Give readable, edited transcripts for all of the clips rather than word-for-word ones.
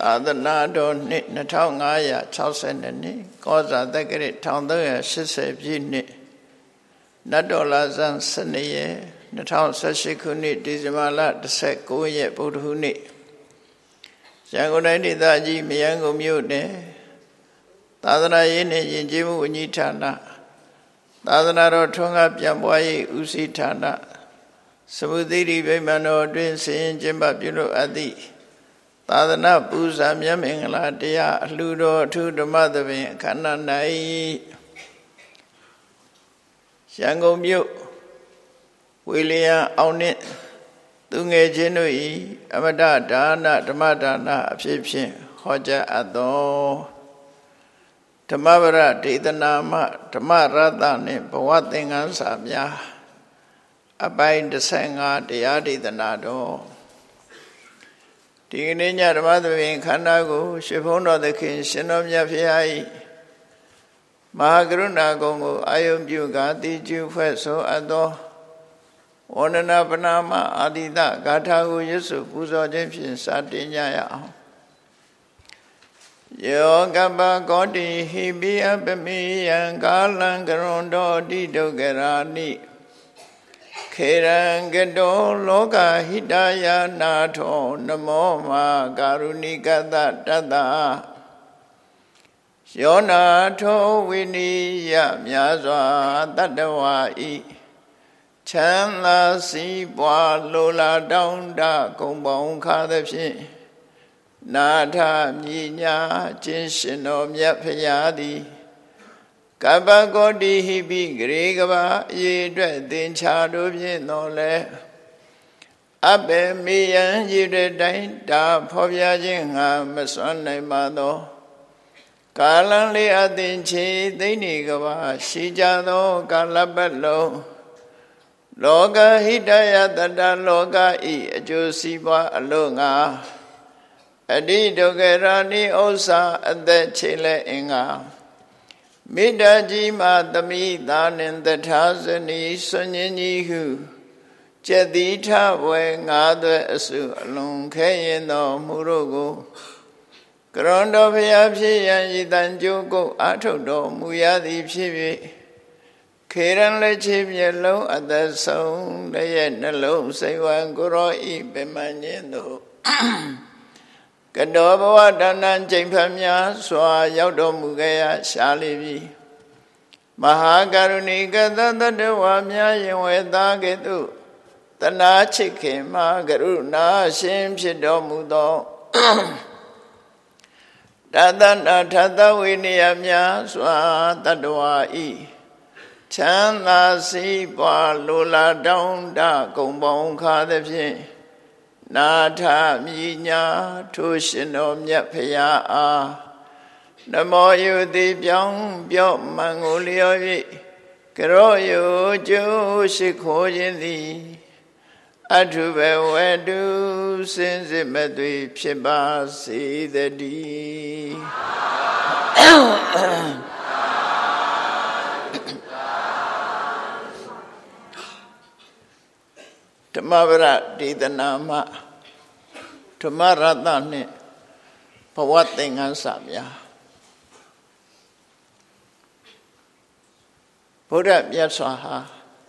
သာသနာတော်နှစ်2560နှစ်ကောဇာတက္ကရာ1380ပြည့်နှစ်နတ်တော်လာဇန်12ရက်2018ခုနှစ်ဒီဇင်ဘာလ19ရက်ဗုဒ္ဓဟူးနေ့ရန်ကုန်တိုင်းဒေသကြီးမရမ်းကုန်မြို့နယ်သာသနာရေးနဲ့ယဉ်ကျေးမှုဝန်ကြီးဌာနသာသနာတော်ထွန်းကားပြန်ပွားရေးဦးစီးဌာနစမုသီရိဗိမာန်တော်အတွင်းဆင်ကျင်းပပြုလုပ်အပ်သည့်သာသနာပူဇာမြတ်မင်္ဂလာတရားအလှူတော်အထူးဓမ္မသဘင်အခမ်းအနား၌ရန်ကုန်မြို့ဝေလျံအောင်နှင့်သူငယ်ချင်းတို့၏အမတဒါနဓမ္မဒါနအဖြစ်ဖြင့်ဟောကြားအပ်သောဓမ္မပရဒေသနာမဓမ္မရတနှင့်ဘဝသင်္ကန်းစာများအပိုင်း15တရားဒေသနာတော်ဒီကနေ့ညဓမ္မသဘင်ခန္ဓာကိုရွှေဘုန်းတော်သခင်ရှင်တော်မြတ်ဖရာ၏မဟာကရုဏာကုံကိုအာယုပြုကာတိကျုဖွဲ့ဆိုအပ်သောဝန္ဒနာပနာမအာတိတဂါထာကိုရွတ်ဆိုပူဇော်ခြင်းဖြင့်စတင်ကြရအောင်ယောကပ္ပကောတိဟိပိအပမိယံကာလံကရွန်တော်တိဒုက္ခရာနိခေရံကတောလောကဟိတယနာထောနမောမာကာရုဏိကတတတ္တယောနာထောဝိနိယမြာစွာတတ္တဝါဤချမ်းသာစီးပွားလိုလားတောင်းတဂုံပေါင်းခါသဖြင့်နာထမြညာခြင်းရှင်တော်မြတ်ဖရာသည်ကပ္ပကောတိဟိပိဂရေကဘာအရေးအတွက်သင်္ချာတို့ဖြင့်တော်လဲအဘေမေယံရည်တဲ့တိုင်းဒါဖော်ပြခြင်းငါမစွမ်းနိုင်ပါသောကာလံလေးအသင်ချေသိနေကဘာရှိကြသောကာလပတ်လုံးလောကဟိတယတတလောကဤအကျိုးစီးပွားအလို့ငါအတိဒုက္ခရာနိဥစ္စာအသက်ချေလဲအင်္ဂါမေတ္တာကြီးမှသမိသာနှင့်တထာဇနီဆွညင်းကြီးဟုကျက်တိထဝဲငါးသွဲအစုအလုံးခဲရင်တော်မူတို့ကိုကရွန်တော်ဖျားဖြစ်ရန်ဤတန်ကြိုးကိုအာထုတ်တော်မူရသည်ဖြစ်၍ခေရန်လက်ချေမျက်လုံးအသက်ဆုံးလည်းရဲ့နှလုံးစိတ်ဝံကိုရောဤပင်မညင်းတို့ကတောဘဝတဏ္ဍကျိန်ဖတ်များစွာရောက်တော်မူခဲ့ရရှားလိပြီမဟာကရုဏီကသတ္တဝါများယင်ဝေသားကဲ့သို့တနာချစ်ခင်မှာကရုဏာရှင်ဖြစ်တော်မူသောတသနာထသဝိနည်းများစွာတတ္တဝါဤချမ်းသာစီးပွားလိုလားတောင်းတဂုံပေါင်းခါသဖြင့်နာထမြညာထိုရှင်တော်မြတ်ဖရာအားနမောယုတိပြောင်းပြော့မှန်ကိုလျော်၍ကရောယုကျိုးရှိခိုးခြင်းသည်အထုဘဝတုစင်စစ်မသွေဖြစ်ပါစေတည်းဓမ္မပရဒေသနာမဓမ္မရတနှင့်ဘဝသင်္ကန်းစာများဘုရားမြတ်စွာဟာ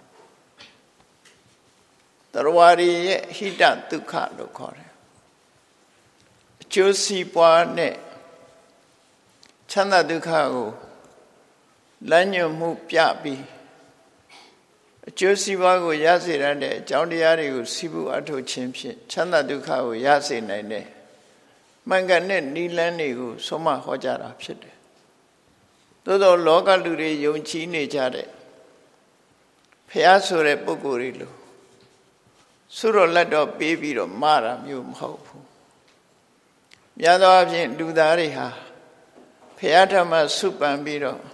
တရဝရီရဲ့ဟိတဒုက္ခလို့ခေါ်တယ်အကျိုးစီးပွားနဲ့ချမ်းသာဒုက္ခကိုလမ်းညွှန်မှုပြပြီးအကျိုးစီးပွားကိုရစေတဲ့အကြောင်းတရားတွေကိုစီးပူအထုတ်ခြင်းဖြင့်ချမ်းသာဒုက္ခကိုရစေနိုင်တဲ့မှန်ကန်တဲ့နိလန်းတွေကိုဆုံးမဟောကြားတာဖြစ်တယ်။သို့သောလောကလူတွေယုံကြည်နေကြတဲ့ဖျားဆိုတဲ့ပုဂ္ဂိုလ်တွေလို့ဆုတော်လက်တော်ပေးပြီးတော့မတာမျိုးမဟုတ်ဘူး။များသောအားဖြင့်လူသားတွေဟာဖျားထမဆုပန်ပြီးတော့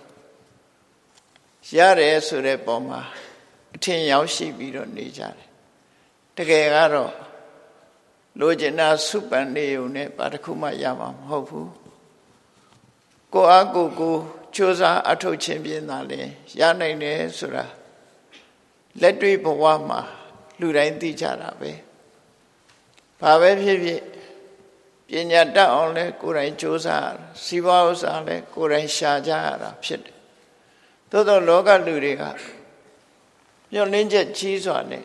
ရတယ်ဆိုတဲ့ပုံမှာအထင်ရောက်ရှိပြီးတော့နေကြတယ်တကယ်ကတော့လိုချင်တာစုပန်နေုံနဲ့ဘာတစ်ခုမှရမှာမဟုတ်ဘူးကိုအားကိုကြိုးစားအထုတ်ခြင်းဖြင့်သာလေရနိုင်တယ်ဆိုတာလက်တွေ့ဘဝမှာလူတိုင်းသိကြတာပဲဘာပဲဖြစ်ဖြစ်ပညာတတ်အောင်လဲကိုယ်တိုင်ကြိုးစားရတာစီးပွားဥစ္စာလဲကိုယ်တိုင်ရှာကြရတာဖြစ်တယ်သို့သောလောကလူတွေကညှို့လင်းချက်ကြီးစွာနဲ့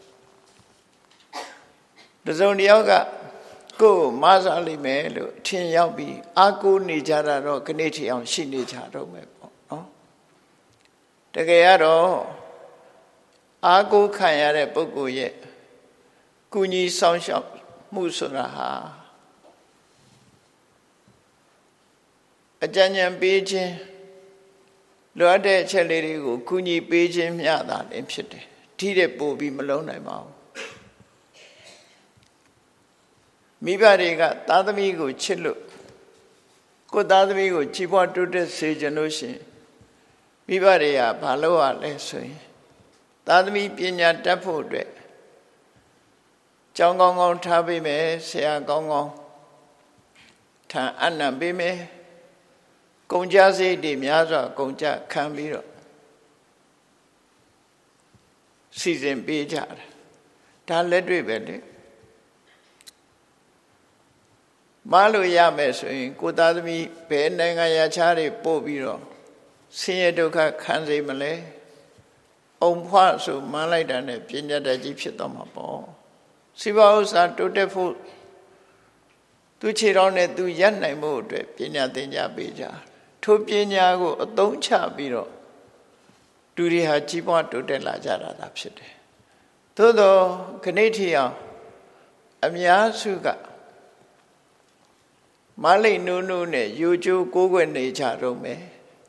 တစုံတစ်ယောက်ကကိုယ်မဆာလိမ့်မယ်လို့ထင်ရောက်ပြီးအာကိုနေကြတာတော့ခဏထီအောင်ရှိနေကြတော့မယ်ပေါ့နော်တကယ်ကတော့အာကိုခံရတဲ့ပုဂ္ဂိုလ်ရဲ့ကုညီဆောင်ရှောက်မှုဆိုတာဟာအကြံဉာဏ်ပေးခြင်းလိုအပ်တဲ့အချက်လေးတွေကိုကုညီပေးခြင်းမျှတာလည်းဖြစ်တယ်ထိတဲ့ပို့ပြီးမလုံးနိုင်ပါဘူးမိဘတွေကသားသမီးကိုချစ်လို့ကိုယ်သားသမီးကိုကြည်ပွားတိုးတက်စေချင်လို့ရှိရင်မိဘတွေကဘာလုပ်ရလဲဆိုရင်သားသမီးပညာတတ်ဖို့အတွက်ကျောင်းကောင်းကောင်းထားပေးမယ်ဆရာကောင်းကောင်းထံအနံ့ပေးမယ်ကုန်ကြစရိတ်တွေများစွာကုန်ကြခံပြီးတော့စီစဉ်ပေးကြတယ်ဒါလက်တွေ့ပဲလေမလို့ရမယ်ဆိုရင်ကိုသားသမီးဘယ်နိုင်ငံရခြားတွေပို့ပြီးတော့ဆင်းရဲဒုက္ခခံစေမလဲအုံဖွားဆိုမှန်းလိုက်တာနဲ့ပညာတတ်ကြီးဖြစ်သွားမှာပေါ့စီးပွားဥစ္စာတိုးတက်ဖို့သူခြေတော်နဲ့သူရပ်နိုင်ဖို့အတွက်ပညာသင်ကြားပေးကြထိုပညာကိုအသုံးချပြီးတော့သူတွေဟာကြီးပွားတိုးတက်လာကြတာသာဖြစ်တယ်သို့သောခဏထီအောင်အများစုကမလိတ်နိုးနိုးနဲ့ယူကျိုးကိုးကွယ်နေကြတော့မယ်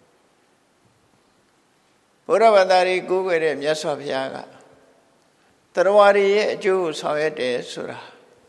ဘုရားဘာသာတွေကိုးကွယ်တဲ့မြတ်စွာဘုရားကတရားရည်ရဲ့အကျိုးကိုဆောင်ရွက်တယ်ဆိုတာ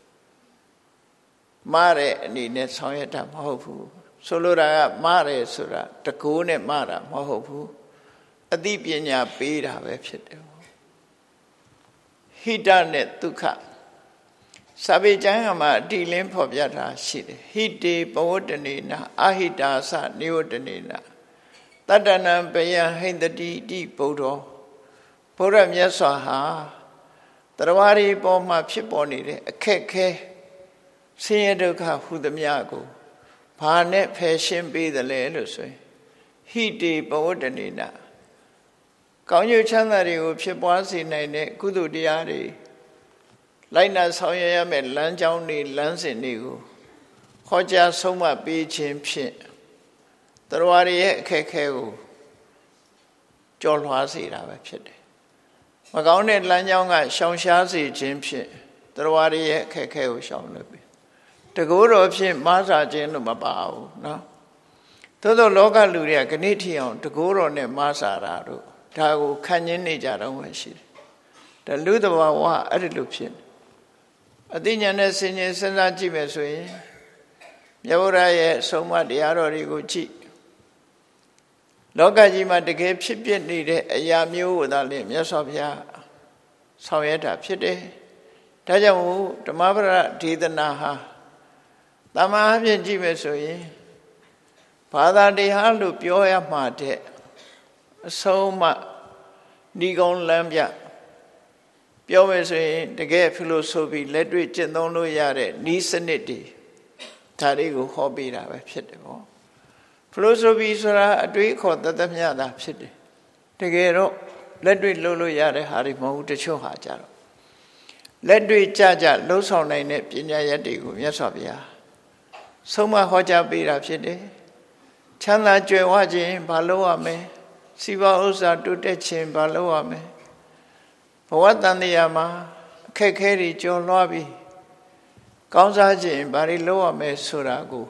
မှားတဲ့အနေနဲ့ဆောင်ရွက်တာမဟုတ်ဘူးဆိုလိုတာကမှားတယ်ဆိုတာတကိုးနဲ့မှားတာမဟုတ်ဘူးအသိပညာပေးတာပဲဖြစ်တယ်ဟိတနဲ့ဒုက္ခစာပေကျမ်းမှာအတိလင်းဖော်ပြတာရှိတယ်ဟိတေပဝတ္တနေနာအဟိတာသနိဝတ္တနေနာတတ္တနံပယံဟိန္တတိတိဗုဒ္ဓောဘုရားမြတ်စွာဟာတရားရီပေါ်မှာဖြစ်ပေါ်နေတဲ့အခက်ခဲဆင်းရဲဒုက္ခဟူသမျှကိုဘာနဲ့ဖယ်ရှင်းပေးသလဲလို့ဆိုရင်ဟိတေပဝတ္တနေနာကောင်းကျိုးချမ်းသာတွေကိုဖြစ်ပွားစေနိုင်တဲ့ကုသိုလ်တရားတွေလိုက်နာဆောင်ရွက်ရမယ့်လမ်းကြောင်းတွေလမ်းစဉ်တွေကိုဟောကြားဆုံးမပေးခြင်းဖြင့်တရားရည်ရဲ့အခက်အခဲကိုကျော်လွှားစေတာပဲဖြစ်တယ်။မကောင်းတဲ့လမ်းကြောင်းကရှောင်ရှားစေခြင်းဖြင့်တရားရည်ရဲ့အခက်အခဲကိုရှောင်လွှဲပြီ။တကူတော်ဖြင့်မားစာခြင်းလို့မပါဘူးနော်။သို့သောလောကလူတွေကခဏထီအောင်တကူတော်နဲ့မားစာတာတို့ဒါကိုခံရင်းနေကြတော့မှရှိတယ်။ဒါလူတဘာဝအဲ့ဒီလိုဖြစ်အသိဉာဏ်နဲ့စဉ်းကျင်စဉ်းစားကြည့်မယ်ဆိုရင်မြတ်ဗုဒ္ဓရဲ့အဆုံးအမတရားတော်တွေကိုကြည့်လောကကြီးမှာတကယ်ဖြစ်ပြနေတဲ့အရာမျိုးကိုသာလေမြတ်စွာဘုရားဆောင်ရွက်တာဖြစ်တယ်။ဒါကြောင့်ဓမ္မပဒဒေသနာဟာတမန်အဖြစ်ကြည့်မယ်ဆိုရင်ဘာသာတရားလို့ပြောရမှာတဲ့အဆုံးအမဒီကုန်းလမ်းပြပြောမယ်ဆိုရင်တကယ်ဖီလိုဆိုဖီလက်တွေ့ကျင့်သုံးလို့ရတဲ့ဤစနစ်တွေဒါတွေကိုဟောပေးတာပဲဖြစ်တယ်ပေါ့ဖီလိုဆိုဖီဆိုတာအတွေးခေါ်တသက်မြတာဖြစ်တယ်တကယ်တော့လက်တွေ့လုပ်လို့ရတဲ့ဟာတွေမဟုတ်ဘူးတချို့ဟာကြတော့လက်တွေ့ကြကြလှုပ်ဆောင်နိုင်တဲ့ပညာရက်တွေကိုမြတ်စွာဘုရားဆုံးမဟောကြားပေးတာဖြစ်တယ်ချမ်းသာကြွယ်ဝခြင်းဘာလို့ရမလဲစီးပွားဥစ္စာတိုးတက်ခြင်းဘာလို့ရမလဲဘဝတန်တရားမှာအခက်ခဲတွေကျော်လွှားပြီးကောင်းစားခြင်းဘာတွေလုပ်ရမလဲဆိုတာကို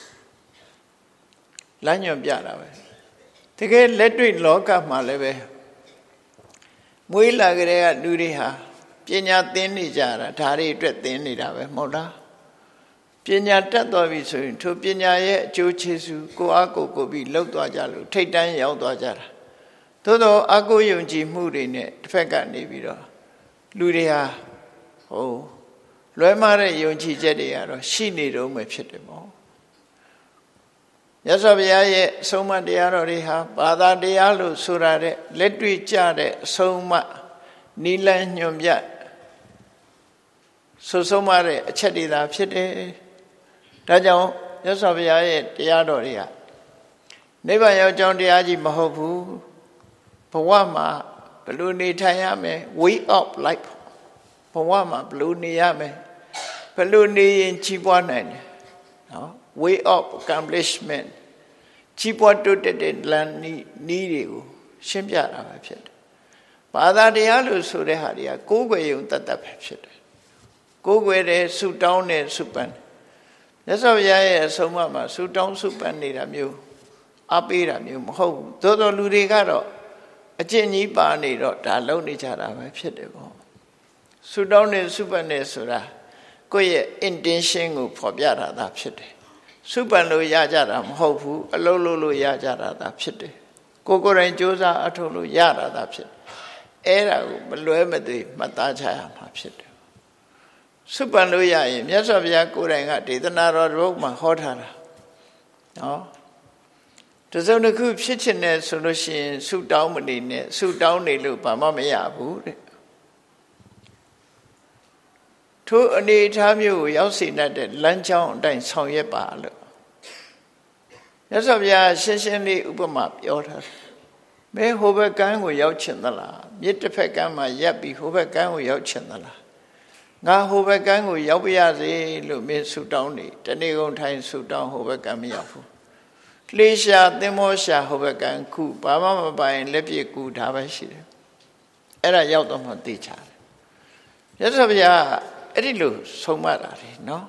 လမ်းညွှန်ပြတာပဲတကယ်လက်တွေ့လောကမှာလည်းပဲမွေးလာကြတဲ့လူတွေဟာပညာသင်နေကြတာဒါတွေအတွက်သင်နေတာပဲမဟုတ်လားပညာတတ်သွားပြီဆိုရင်ထိုပညာရဲ့အကျိုးကျေးဇူးကိုအားကိုးပြီးလှုပ်သွားကြလို့ထိတ်တန်းရောက်သွားကြတာသို့တော့အကုယုံကြည်မှုတွေနဲ့တစ်ဖက်ကနေပြီးတော့လူတွေဟာလွဲမှားတဲ့ယုံကြည်ချက်တွေကတော့ရှိနေတော့မှဖြစ်တယ်ပေါ့မြတ်စွာဘုရားရဲ့အဆုံးအမတရားတော်တွေဟာဘာသာတရားလို့ဆိုရတဲ့လက်တွေ့ကျတဲ့အဆုံးအမနိလန်းညွန်ပြဆိုဆုံးမတဲ့အချက်တွေသာဖြစ်တယ်ဒါကြောင့်မြတ်စွာဘုရားရဲ့တရားတော်တွေကနိဗ္ဗာန်ရောက်ကြောင်းတရားကြီးမဟုတ်ဘူးဘဝမှာဘယ်လိုနေထိုင်ရမယ် way of life ဘဝမှာဘယ်လိုနေရမယ်ဘယ်လိုနေရင်ကြီးပွားနိုင်တယ်နော် way of accomplishment ကြီးပွားတိုးတက်တဲ့လမ်းနည်းတွေကိုရှင်းပြတာပဲဖြစ်တယ်ဘာသာတရားလို့ဆိုတဲ့ဟာတွေကကိုးကွယ်ရုံတတ်တတ်ပဲဖြစ်တယ်ကိုးကွယ်တယ်ဆုတောင်းတယ်ဆုပန်းမြတ်စွာဘုရားရဲ့အဆုံးအမမှာဆုတောင်းဆုပန်းနေတာမျိုးအပေးတာမျိုးမဟုတ်ဘူးသို့တော်လူတွေကတော့အကျင့်ကြီးပါနေတော့ဒါလုံနေကြတာပဲဖြစ်တယ်ပေါ့ဆုတောင်းတယ်ဆုပန်းတယ်ဆိုတာကိုယ့်ရဲ့ intention ကိုဖော်ပြတာသာဖြစ်တယ်ဆုပန်းလို့ရကြတာမဟုတ်ဘူးအလုံးလို့ရကြတာသာဖြစ်တယ်ကိုယ်ကိုယ်တိုင်ကြိုးစားအထောက်လို့ရတာသာဖြစ်တယ်အဲ့ဒါကိုမလွဲမသွေမှတ်သားချရမှာဖြစ်တယ်ဆုပန်းလို့ရရင်မြတ်စွာဘုရားကိုယ်တိုင်ကဒေသနာတော်တစ်ပုဒ်မှာဟောထားတာနော်တစုံတစ်ခုဖြစ်ချင်တယ်ဆိုလို့ရှိရင်ဆုတောင်းမနေနဲ့ဆုတောင်းနေလို့ဘာမှမရဘူးတဲ့ထိုအနေအထားမျိုးကိုရောက်စေတဲ့လမ်းကြောင်းအတိုင်းဆောင်ရွက်ပါလို့မြတ်စွာဘုရားရှင်းရှင်းလေးဥပမာပြောထားတယ်မင်းဟိုဘက်ကမ်းကိုရောက်ချင်သလားမြစ်တစ်ဖက်ကမ်းမှာရပ်ပြီးဟိုဘက်ကမ်းကိုရောက်ချင်သလားငါဟိုဘက်ကမ်းကိုရောက်ပြရစေလို့မင်းဆုတောင်းနေတနေ့ကုန်ထိုင်ဆုတောင်းဟိုဘက်ကမ်းမရောက်ဘူးလေရှာသင်္ဘောရှာဟိုဘက်ကမ်းခုဘာမှမပိုင်လက်ပြကူဒါပဲရှိတယ်အဲ့ဒါရောက်တော့မှသိချတယ်မြတ်စွာဘုရားအဲ့ဒီလိုဆုံးမတာလေနော်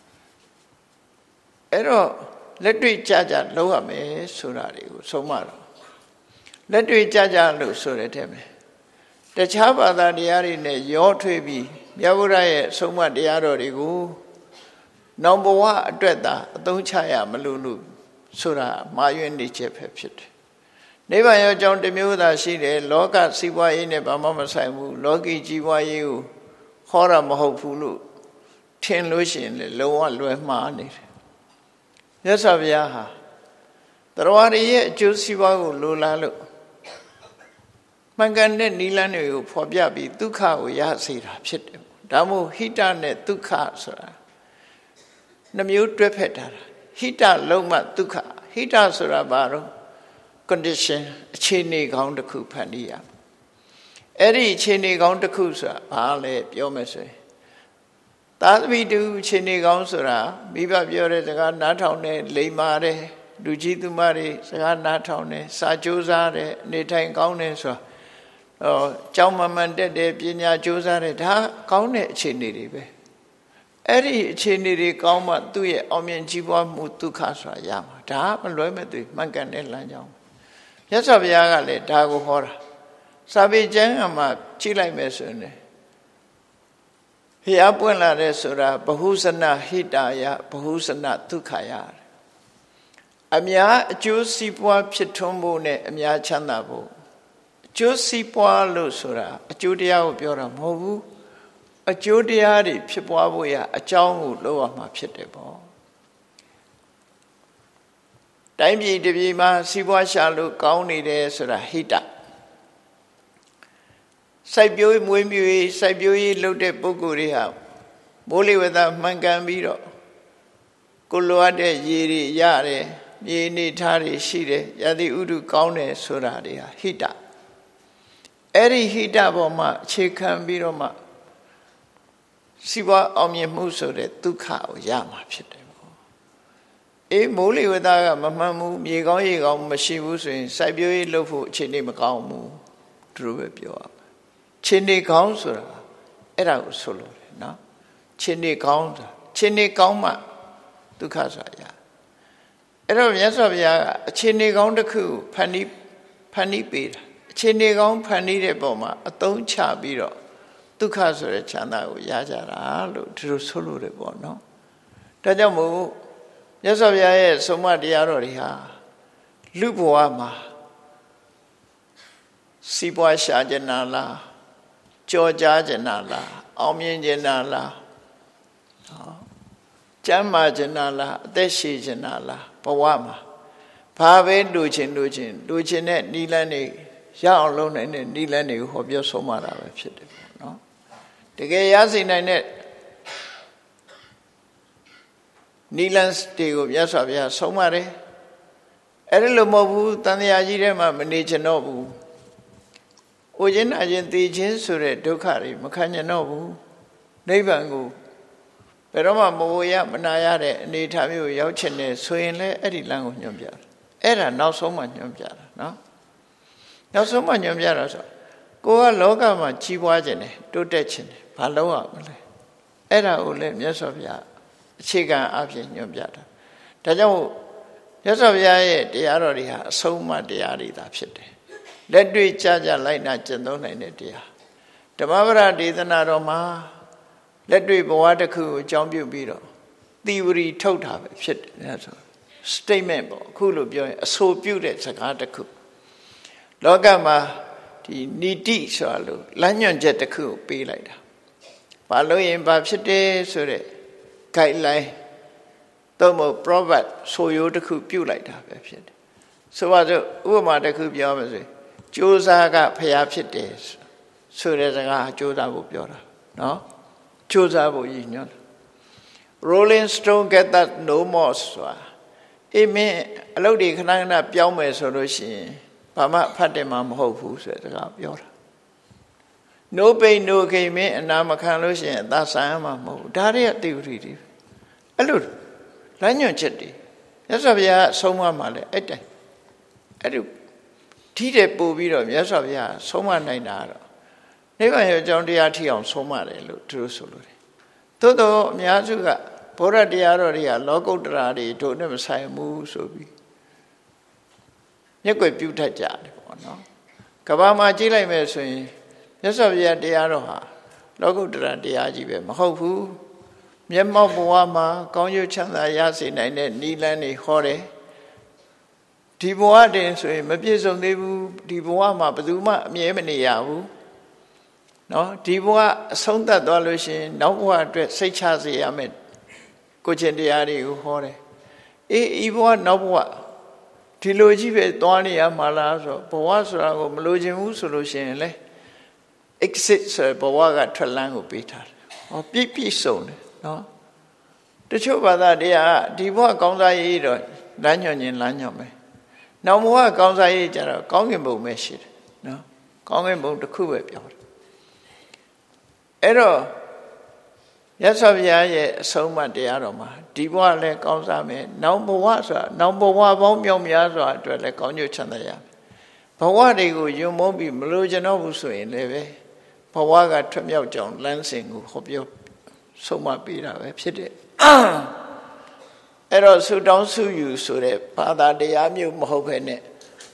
အဲ့တော့လက်တွေ့ကြကြလုံးရမယ်ဆိုတာတွေကိုဆုံးမတော့လက်တွေ့ကြကြလို့ဆိုတဲ့ထဲမှာတခြားဘာသာတရားတွေနဲ့ရောထွေးပြီးမြတ်ဗုဒ္ဓရဲ့ဆုံးမတရားတော်တွေကိုနောင်ဘဝအတွက်သာအသုံးချရမလို့ဆိုတာမာယွင်းနေချက်ပဲဖြစ်တယ်နိဗ္ဗာန်ရောက်ကြောင်းတစ်မျိုးသာရှိတယ်လောကစီးပွားရေးနဲ့ဘာမှမဆိုင်ဘူးလောကီကြီးပွားရေးကိုဟောတာမဟုတ်ဘူးလို့ထင်လို့ရှိရင်လည်းလုံးဝလွယ်မှားနေတယ်မြတ်စွာဘုရားဟာတရားရည်ရဲ့အကျိုးစီးပွားကိုလိုလားလို့မှန်ကန်တဲ့နိလန်းတွေကိုဖော်ပြပြီးဒုက္ခကိုရစေတာဖြစ်တယ်ဒါမို့ဟိတနဲ့ဒုက္ခဆိုတာနှမျိုးတွဲဖက်ထားတာဟိတလုံးမှဒုက္ခဟိတဆိုတာဘာလို့ condition အခြေအနေကောင်းတစ်ခုဖန်တီးရအဲ့ဒီအခြေအနေကောင်းတစ်ခုဆိုတာဘာလဲပြောမယ်ဆိုရင်သာသမီတူအခြေအနေကောင်းဆိုတာမိဘပြောတဲ့စကားနားထောင်တယ်လိမ္မာတယ်လူကြီးသူမတွေစကားနားထောင်တယ်စာကြိုးစားတယ်နေထိုင်ကောင်းတယ်ဆိုတာကျောင်းမှန်တက်တယ်ပညာကြိုးစားတယ်ဒါကောင်းတဲ့အခြေအနေတွေပဲအဲ့ဒီအခြေအနေတွေကောင်းမှသူ့ရဲ့အောင်မြင်ကြီးပွားမှုဒုက္ခဆိုတာရမှာဒါမလွဲမသွေမှန်ကန်တဲ့လမ်းကြောင်းမြတ်စွာဘုရားကလည်းဒါကိုဟောတာစာပေကျမ်းမှာကြည့်လိုက်မယ်ဆိုရင်ဘုရားပွင့်လာတဲ့ဆိုတာဘဟုဇနဟိတာယဘဟုဇနဒုက္ခယအများအကျိုးစီးပွားဖြစ်ထွန်းဖို့နဲ့အများချမ်းသာဖို့အကျိုးစီးပွားလို့ဆိုတာအကျိုးတရားကိုပြောတာမဟုတ်ဘူးအကျိုးတရားတွေဖြစ်ပွားဖို့ရအကြောင်းကိုလုပ်ရမှာဖြစ်တယ်ပေါ့တိုင်းပြည်တစ်ပြည်မှာစီးပွားရှာလို့ကောင်းနေတယ်ဆိုတာဟိတစိုက်ပျိုးမွေးမြူရေးစိုက်ပျိုးရေးလုပ်တဲ့ပုဂ္ဂိုလ်တွေဟာမိုးလေဝသမှန်ကန်ပြီးတော့ကိုလိုအပ်တဲ့ရေတွေရတယ်မြေနေထားတွေရှိတယ်ရာသီဥတုကောင်းတယ်ဆိုတာတွေဟာဟိတအဲ့ဒီဟိတပေါ်မှာအခြေခံပြီးတော့မှစီးပွားအောင်မြင်မှုဆိုတဲ့ဒုက္ခကိုရမှာဖြစ်တယ်ပေါ့အေးမိုးလေဝသကမမှန်ဘူးမြေကောင်းရေကောင်းမရှိဘူးဆိုရင်စိုက်ပျိုးရေးလုပ်ဖို့အခြေအနေမကောင်းဘူးသူတို့ပဲပြောရမယ်ခြေနေကောင်းဆိုတာအဲ့ဒါကိုဆိုလို့တယ်နော်ခြေနေကောင်းဆိုတာခြေနေကောင်းမှဒုက္ခဆိုတာရအဲ့တော့မြတ်စွာဘုရားကအခြေအနေကောင်းတစ်ခုဖန်တီးပေးတာအခြေအနေကောင်းဖန်တီးတဲ့ပုံမှာအသုံးချပြီးတော့ဒုက္ခဆိုတဲ့ချမ်းသာကိုရကြတာလို့ဒီလိုဆိုလို့တယ်ပေါ့နော်ဒါကြောင့်မို့မြတ်စွာဘုရားရဲ့ဆုံးမတရားတော်တွေဟာလူဘဝမှာစီးပွားရှာကြနာလားကြော်ကြားကြနာလားအောင်မြင်ကြနာလားကျမ်းမာကြနာလားအသက်ရှည်ကြနာလားဘဝမှာဘာပဲလူချင်းတဲ့နိလန်းတွေရအောင်လုပ်နိုင်တဲ့နိလန်းတွေကိုဟောပြောဆုံးမတာပဲဖြစ်တယ်ပေါ့နော်တကယ်ရစေနိုင်တဲ့နီလန်တွေကိုမြတ်စွာဘုရားဆုံးမတယ်အဲ့ဒါလို့မဟုတ်ဘူးတန်တရားကြီးထဲမှာမနေချင်တော့ဘူးအိုခြင်းနာခြင်းသိခြင်းဆိုတဲ့ဒုက္ခတွေမခံချင်တော့ဘူးနိဗ္ဗာန်ကိုဘယ်တော့မှမဝရမနာရတဲ့အနေအထားမျိုးရောက်ချင်တယ်ဆိုရင်လည်းအဲ့ဒီလမ်းကိုညွှန်ပြတာအဲ့ဒါနောက်ဆုံးမှညွှန်ပြတာနော်နောက်ဆုံးမှညွှန်ပြတာဆိုကိုကလောကမှာကြီးပွားခြင်းတယ်တိုးတက်ခြင်းတယ်ဘာလုပ်ရမလဲအဲ့ဒါကိုလည်းမြတ်စွာဘုရားအခြေခံအဖြစ်ညွှန်ပြတာဒါကြောင့်မြတ်စွာဘုရားရဲ့တရားတော်တွေဟာအဆုံးအမတရားတွေသာဖြစ်တယ်လက်တွေ့ကြကြလိုက်နာကျင့်သုံးနိုင်တဲ့တရားဓမ္မပဒဒေသနာတော်မှာလက်တွေ့ဘဝတစ်ခုကိုအကြောင်းပြုပြီးတော့သီဝရီထုတ်တာပဲဖြစ်တယ်ဆို statement ပေါ့အခုလိုပြောရင်အဆိုပြုတဲ့စကားတစ်ခုလောကမှာဒီနိတိဆိုတာလို့လမ်းညွှန်ချက်တစ်ခုကိုပေးလိုက်တာဘာလို့ရင်ဘာဖြစ်တယ်ဆိုတဲ့ guideline တော့မဟုတ် proverb ဆိုရိုးတစ်ခုပြုလိုက်တာပဲဖြစ်တယ်ဆိုပါစို့ဥပမာတစ်ခုပြောမယ်ဆိုကြိုးစားကဖျားဖြစ်တယ်ဆိုတဲ့စကားကြိုးစားဖို့ပြောတာနော်ကြိုးစားဖို့ရည်ညွှန်း Rolling Stone get that no more ဆိုတာအေးမင်းအလုပ်တွေခဏခဏပြောင်းမယ်ဆိုလို့ရှိရင်ဘာမှဖတ်တယ်မှမဟုတ်ဘူးဆိုတဲ့စကားပြောတာ no pain no gain မင်းအနာမခံလို့ရှိရင်အသာဆိုင်ရမှာမဟုတ်ဘူးဒါတွေအတိဝရီတွေအဲ့လိုလမ်းညွှန်ချက်တွေမြတ်စွာဘုရားဆုံးမမှာလဲအဲ့တိုင်အဲ့လိုထိတဲ့ပို့ပြီးတော့မြတ်စွာဘုရားဆုံးမနိုင်တာတော့နိဗ္ဗာန်ရဲ့အကြောင်းတရားထိအောင်ဆုံးမတယ်လို့သူတို့ဆိုလို့တယ်သို့တော့အများစုကဘုရားတရားတော်တွေကလောကုတ္တရာတွေတို့နဲ့မဆိုင်ဘူးဆိုပြီးမျက်ကွယ်ပြုတတ်ကြတယ်ပေါ့နော်ကဘာမှာကြည့်လိုက်မယ်ဆိုရင်မြတ်စွာဘုရားတရားတော်ဟာလောကုတ္တရာတရားကြီးပဲမဟုတ်ဘူးမျက်မှောက်ဘဝမှာကောင်းကျိုးချမ်းသာရစေနိုင်တဲ့နိလန်းတွေဟောတယ်ဒီဘဝတင်ဆိုရင်မပြည့်စုံသေးဘူးဒီဘဝမှာဘယ်သူမှအမြဲမနေရဘူးနော်ဒီဘဝအဆုံးသတ်သွားလို့ရှိရင်နောက်ဘဝအတွက်စိတ်ချစေရမယ်ကိုချင်းတရားတွေကိုဟောတယ်အေးဘဝနောက်ဘဝဒီလိုကြီးပဲသွားနေရမှာလားဆိုဘဝဆိုတာကိုမလိုချင်ဘူးဆိုလို့ရှိရင်လေ exit ဆိုဘဝကထွက်လန်းကိုပေးထားတယ်ဟောပြည့်စုံတယ်နော်တချို့ဘာသာတရားဒီဘဝကောင်းစားရေးတော့လမ်းညွှန်ခြင်းလမ်းညွှန်မယ်နောက်ဘဝကောင်းစားရေးကြတော့ကောင်းကင်ဘုံပဲရှိတယ်နော်ကောင်းကင်ဘုံတစ်ခုပဲပြောတယ်အဲ့တော့ရသော်ဘုရားရဲ့အဆုံးအမတရားတော်မှာဒီဘဝလည်းကောင်းစားမယ်နောက်ဘဝဆိုတာနောက်ဘဝပေါင်းမြောက်များစွာအတွက်လည်းကောင်းကျိုးချမ်းသာရမယ်ဘဝတွေကိုယုံမုန်းပြီးမလိုချင်တော့ဘူးဆိုရင်လည်းပဲဘဝကထွက်မြောက်ကြောင်းလမ်းစဉ်ကိုဟောပြောဆုံးမပေးတာပဲဖြစ်တယ်အဲ့တော့ဆုတောင်းဆုယူဆိုတဲ့ဘာသာတရားမျိုးမဟုတ်ဘဲနဲ့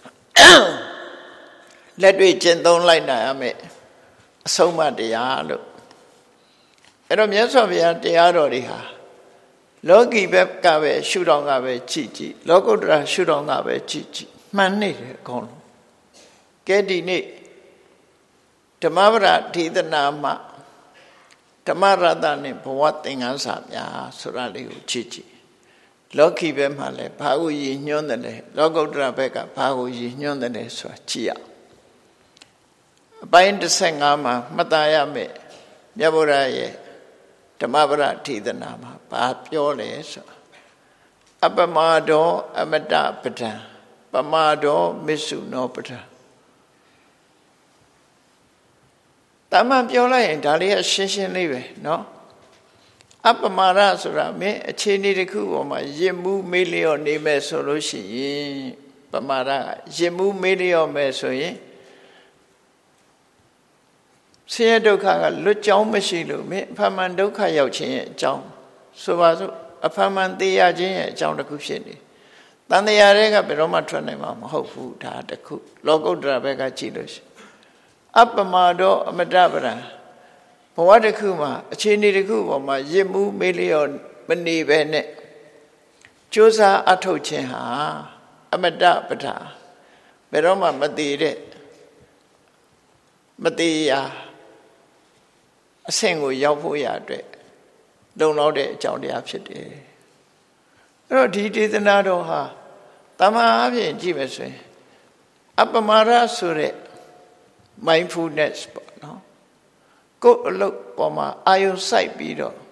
လက်တွေ့ကျင့်သုံးလိုက်နိုင်ရမယ်အဆုံးအမတရားလို့အဲ့တော့မြတ်စွာဘုရားတရားတော်တွေဟာလောကီဘက်ကပဲရှုထောင့်ကပဲကြည့်ကြည့်လောကုတ္တရာရှုထောင့်ကပဲကြည့်ကြည့်မှန်နေတယ်အကုန်လုံးကဲဒီနေ့ဓမ္မပဒဒေသနာမှာဓမ္မရတနဲ့ဘဝသင်္ကန်းစာများဆိုတာလေးကိုကြည့်ကြည့်လောကီဘက်မှာလည်းဘာကိုရည်ညွှန်းတယ်လဲလောကုတ္တရာဘက်ကဘာကိုရည်ညွှန်းတယ်လဲဆိုတာကြည့်ရအပိုင်း15မှာမှတ်သားရမယ်မြတ်ဗုဒ္ဓရဲ့ဓမ္မပဒဒေသနာမှာဘာပြောလဲဆိုအပမဒောအမတပဒံပမာဒောမစ္ဆုနောပဒံတမန်ပြောလိုက်ရင်ဒါလေးကရှင်းရှင်းလေးပဲเนาะအပမာရဆိုတာမင်းအခြေအနေတစ်ခုပေါ်မှာယဉ်မှုမေးလျော့နေမယ်ဆိုလို့ရှိရင်ပမာရယဉ်မှုမေးလျော့မယ်ဆိုရင်ဆင်းရဲဒုက္ခကလွတ်ကြောင်းမရှိလို့မင်းအဖမှန်ဒုက္ခရောက်ခြင်းရဲ့အကြောင်းဆိုပါစို့အဖမှန်သိရခြင်းရဲ့အကြောင်းတစ်ခုဖြစ်နေတန်တရားတွေကဘယ်တော့မှထွက်နိုင်မှာမဟုတ်ဘူးဒါတစ်ခုလောကုတ္တရာဘက်ကကြည့်လို့ရှိအပမဒောအမတပဒံဘဝတစ်ခုမှာအခြေအနေတစ်ခုပေါ်မှာရစ်မှုမေးလျော့မနေပဲနဲ့ကြိုးစားအထောက်ခြင်းဟာအမတပဒံဘယ်တော့မှမတည်တဲ့မတည်ရာအဆင့်ကိုရောက်ဖို့ရအတွက်လုံလောက်တဲ့အကြောင်းတရားဖြစ်တယ်အဲ့တော့ဒီဒေသနာတော်ဟာတမန်အပြင်ကြည့်မယ်ဆိုရင်အပမရဆိုတဲ့ mindfulness ပေါ့နော်ကိုယ်အလုပ်ပေါ်မှာအာယုံစိုက်ပြီးတော့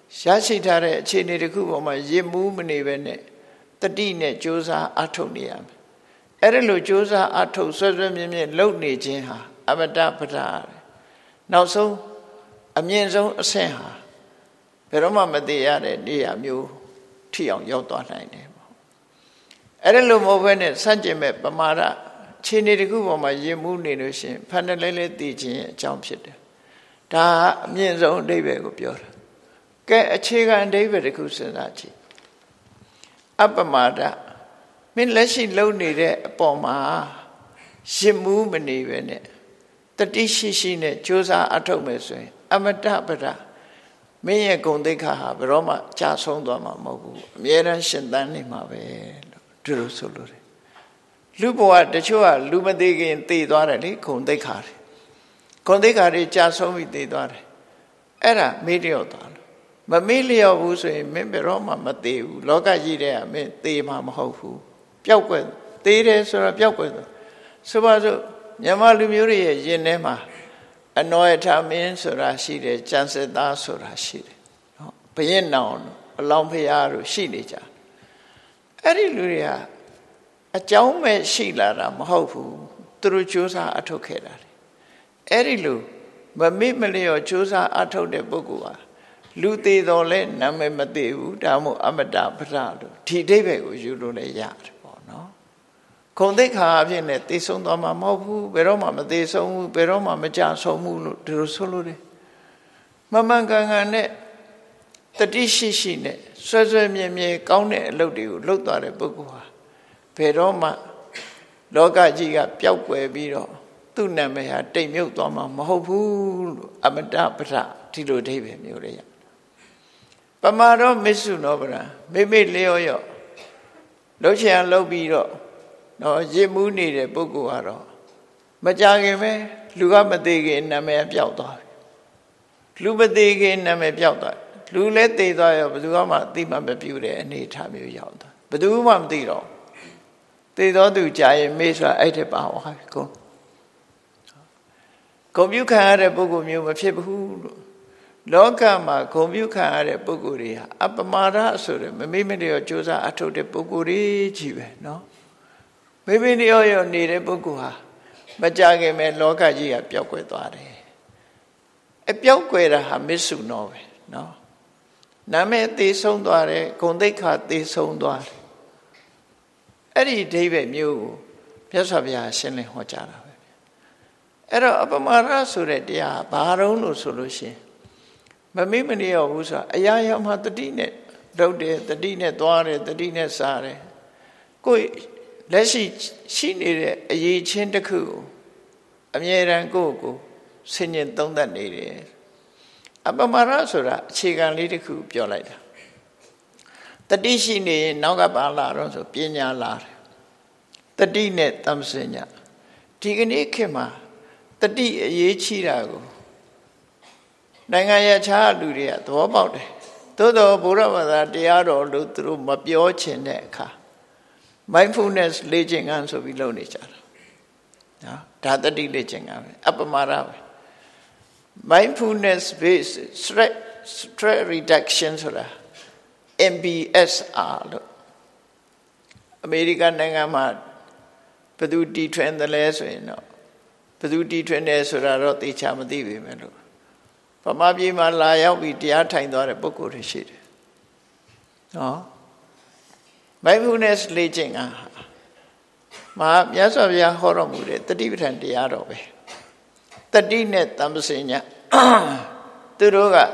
ရရှိထားတဲ့အခြေအနေတစ်ခုပေါ်မှာရစ်မှုမနေပဲနဲ့တတိနဲ့ကြိုးစားအထုတ်နေရမယ်အဲ့ဒါလိုကြိုးစားအထုတ်ဆွဲဆွဲမြဲမြဲလုပ်နေခြင်းဟာအမတပဒနောက်ဆုံးအမြင့်ဆုံးအဆင့်ဟာဘယ်တော့မှမသိရတဲ့နေရာမျိုးထိအောင်ရောက်သွားနိုင်တယ်ပေါ့အဲ့ဒါလိုမဟုတ်ဘဲနဲ့စัจကျင်မဲ့ပမာဒခြေနေတစ်ခုပေါ်မှာရည်မှုနေလို့ရှိရင်ဖန်တယ်လဲသိခြင်းရဲ့အကြောင်းဖြစ်တယ်ဒါအမြင့်ဆုံးအဓိပ္ပာယ်ကိုပြောတာကဲအခြေခံအဓိပ္ပာယ်တစ်ခုစဉ်းစားကြည့်အပမာဒမင်းလက်ရှိလုပ်နေတဲ့အပေါ်မှာရည်မှုမနေပဲနဲ့တတိရှိရှိနဲ့ကြိုးစားအထုတ်မယ်ဆိုရင်အမတပဒမင်းရဲ့ဂုဏ်သိက္ခာဟာဘယ်တော့မှကြာဆုံးသွားမှာမဟုတ်ဘူးအမြဲတမ်းရှင်သန်နေမှာပဲလို့ဒီလိုဆိုလို့တယ်လူဘဝတချို့ကလူမသေးခင်သေသွားတယ်လေဂုဏ်သိက္ခာတွေကြာဆုံးပြီးသေသွားတယ်အဲ့ဒါမေ့လျော့သွားလို့မမေ့လျော့ဘူးဆိုရင်မင်းဘယ်တော့မှမသေဘူးလောကကြီးတဲ့ကမင်းသေမှာမဟုတ်ဘူးပျောက်ကွယ်သေတယ်ဆိုတော့ပျောက်ကွယ်သွားဆိုပါစို့မြန်မာလူမျိုးတွေရဲ့ယင်ထဲမှာအနောယထမင်းဆိုတာရှိတယ်ကျန်စစ်သားဆိုတာရှိတယ်နော်ဘယင်းနောင်အလောင်းဖရာတို့ရှိနေကြအဲ့ဒီလူတွေကအကြောင်းမဲ့ရှိလာတာမဟုတ်ဘူးသူတို့ကြိုးစားအထုတ်ခဲ့တာအဲ့ဒီလူမမေ့မလျော့ကြိုးစားအထုတ်တဲ့ပုဂ္ဂိုလ်ဟာလူသေးတော်လဲနာမည်မသေးဘူးဒါမှမဟုတ်အမတပဒလို့ဒီအဓိပ္ပာယ်ကိုယူလို့လည်းရတယ်ပေါ့နော်ဂုဏ်သိက္ခာအဖြစ်နဲ့သိဆုံးသွားမှာမဟုတ်ဘူးဘယ်တော့မှမသိဆုံးဘူးဘယ်တော့မှမကြဆုံးဘူးလို့ဒီလိုဆိုလို့တယ်မမှန်ကန်ကန်နဲ့တတိရှိရှိနဲ့ဆွဲဆွဲမြဲမြဲကောင်းတဲ့အလုပ်တွေကိုလုပ်သွားတဲ့ပုဂ္ဂိုလ်ဟာဘယ်တော့မှလောကကြီးကပျောက်ကွယ်ပြီးတော့သူ့နာမည်ဟာတိမ်မြုပ်သွားမှာမဟုတ်ဘူးလို့အမတပဒဒီလိုအဓိပ္ပာယ်မျိုးတွေရပမာရောမစ္ဆုနောပရံမိလျော့ရော့လှုပ်ချင်လှုပ်ပြီးတော့နော်ရစ်မှုနေတဲ့ပုဂ္ဂိုလ်ကတော့မကြခင်ပဲလူကမသေးခင်နာမည်ပျောက်သွားပြီလူမသေးခင်နာမည်ပျောက်သွားလူလည်းသေသွားရောဘယ်သူမှသိမှမပြုတဲ့အနေအထားမျိုးရောက်သွားဘယ်သူမှမသိတော့သေသောသူကြာရင်မေ့ဆိုတာအဲ့ဒီပါသွားပြီကွန်ပြုခံရတဲ့ပုဂ္ဂိုလ်မျိုးမဖြစ်ဘူးလို့လောကမှာဂုဏ်ပြုခံရတဲ့ပုဂ္ဂိုလ်တွေဟာအပမာဒဆိုတဲ့မမေ့မလျော့ကြိုးစားအထုတ်တဲ့ပုဂ္ဂိုလ်တွေကြီးပဲနော်မေ့မလျော့ရောနေတဲ့ပုဂ္ဂိုလ်ဟာမကြခင်မဲ့လောကကြီးကပျောက်ကွယ်သွားတယ်အပျောက်ကွယ်တာဟာမစ္ဆုနောပဲနော်နာမည်သေဆုံးသွားတယ်ဂုဏ်သိက္ခာသေဆုံးသွားတယ်အဲ့ဒီအဓိပ္ပာယ်မျိုးကိုမြတ်စွာဘုရားရှင်းလင်းဟောကြားတာပဲအဲ့တော့အပမာဒဆိုတဲ့တရားဘာတုံးလို့ဆိုလို့ရှိရင်မမေ့မလျော့ဘူးဆိုတာအရာရာမှာတတိနဲ့လုပ်တယ်တတိနဲ့သွားတယ်တတိနဲ့စားတယ်ကိုယ်လက်ရှိနေတဲ့အရေးချင်းတစ်ခုကိုအမြဲတမ်းကိုယ့်ဆင်ញင်သုံးသပ်နေတယ်အပမာဒဆိုတာအခြေခံလေးတစ်ခုပြောလိုက်တာတတိရှိနေရင်နောက်ကပါလာတော့ဆိုပညာလာတယ်တတိနဲ့တမ္ပစညဒီကနေ့ခေတ်မှာတတိအရေးကြီးတာကိုနိုင်ငံရခြားလူတွေကသဘောပေါက်တယ်သို့တော်ဘုရားဘာသာတရားတော်လို့သူတို့မပြောချင်တဲ့အခါ mindfulness လေ့ကျင့်ခန်းဆိုပြီးလုပ်နေကြတာနော်ဒါတတိလေ့ကျင့်ခန်းပဲအပမာဒပဲ mindfulness based stress reduction ဆိုတာ MBSR လို့အမေရိကန်နိုင်ငံမှာဘယ်သူတီထွင်တယ်လဲဆိုရင်တော့ဘယ်သူတီထွင်တယ်ဆိုတာတော့သိချာမသိပေမဲ့လို့ဗမာပြည်မှာလာရောက်ပြီးတရားထိုင်သွားတဲ့ပုဂ္ဂိုလ်တွေရှိတယ်နော် mindfulness လေ့ကျင့်ခန်းမှာမြတ်စွာဘုရားဟောတော်မူတဲ့တတိပဋ္ဌာန်တရားတော်ပဲတတိနဲ့တမ္ပစညသူတို့က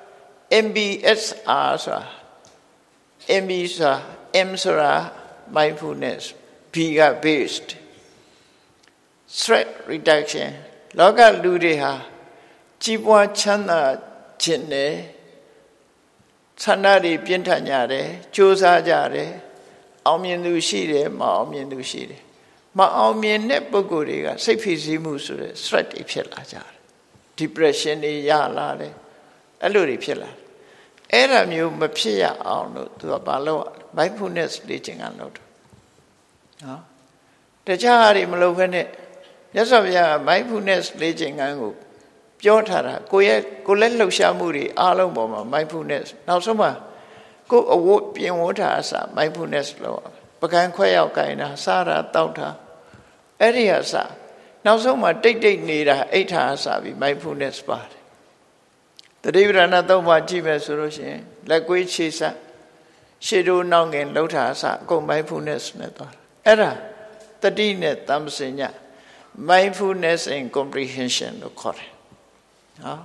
MBSR ဆိုတာ MB ဆိုတာ M ဆိုတာ mindfulness B က based stress reduction လောကလူတွေဟာကြီးပွားချမ်းသာခြင်းနဲ့ဆန္ဒတွေပြင်းထန်ကြတယ်ကြိုးစားကြတယ်အောင်မြင်သူရှိတယ်မအောင်မြင်သူရှိတယ်မအောင်မြင်တဲ့ပုဂ္ဂိုလ်တွေကစိတ်ဖိစီးမှုဆိုတဲ့ stress တွေဖြစ်လာကြတယ် depression တွေရလာတယ်အဲ့လိုတွေဖြစ်လာအဲ့ဒါမျိုးမဖြစ်ရအောင်လို့သူကဘာလို့ mindfulness လေ့ကျင့်ခန်းလုပ်တယ်နော်တခြားဟာတွေမလုပ်ဘဲနဲ့မြတ်စွာဘုရား mindfulness လေ့ကျင့်ခန်းကိုပြောထားတာကိုလည်းလှုပ်ရှားမှုတွေအားလုံးပေါ်မှာ mindfulness နောက်ဆုံးမှာကိုအဝတ်ပြင်ဝတ်တာအစ mindfulness လို့ပကံခွဲရောက်ကိုင်တာစားတာတောက်တာအဲ့ဒီအစနောက်ဆုံးမှာတိတ်နေတာအိဋ္ဌာအစပြီး mindfulness ပါတယ်တတိပဌာန်သုံးပါးကြည့်မယ်ဆိုလို့ရှိရင်လက်ကွေးခြေဆက်ရှေ့တို့နောက်ငင်လှုပ်တာအစအကုန် mindfulness နဲ့သွားတာအဲ့ဒါတတိနဲ့တမ္ပစည mindfulness and comprehension လို့ခေါ်တယ်နော်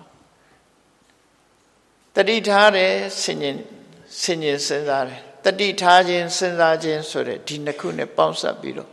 တတိထားတယ်ဆင်ញင်စဉ်းစားတယ်တတိထားခြင်းစဉ်းစားခြင်းဆိုတဲ့ဒီနှစ်ခုနဲ့ပေါင်းစပ်ပြီးတော့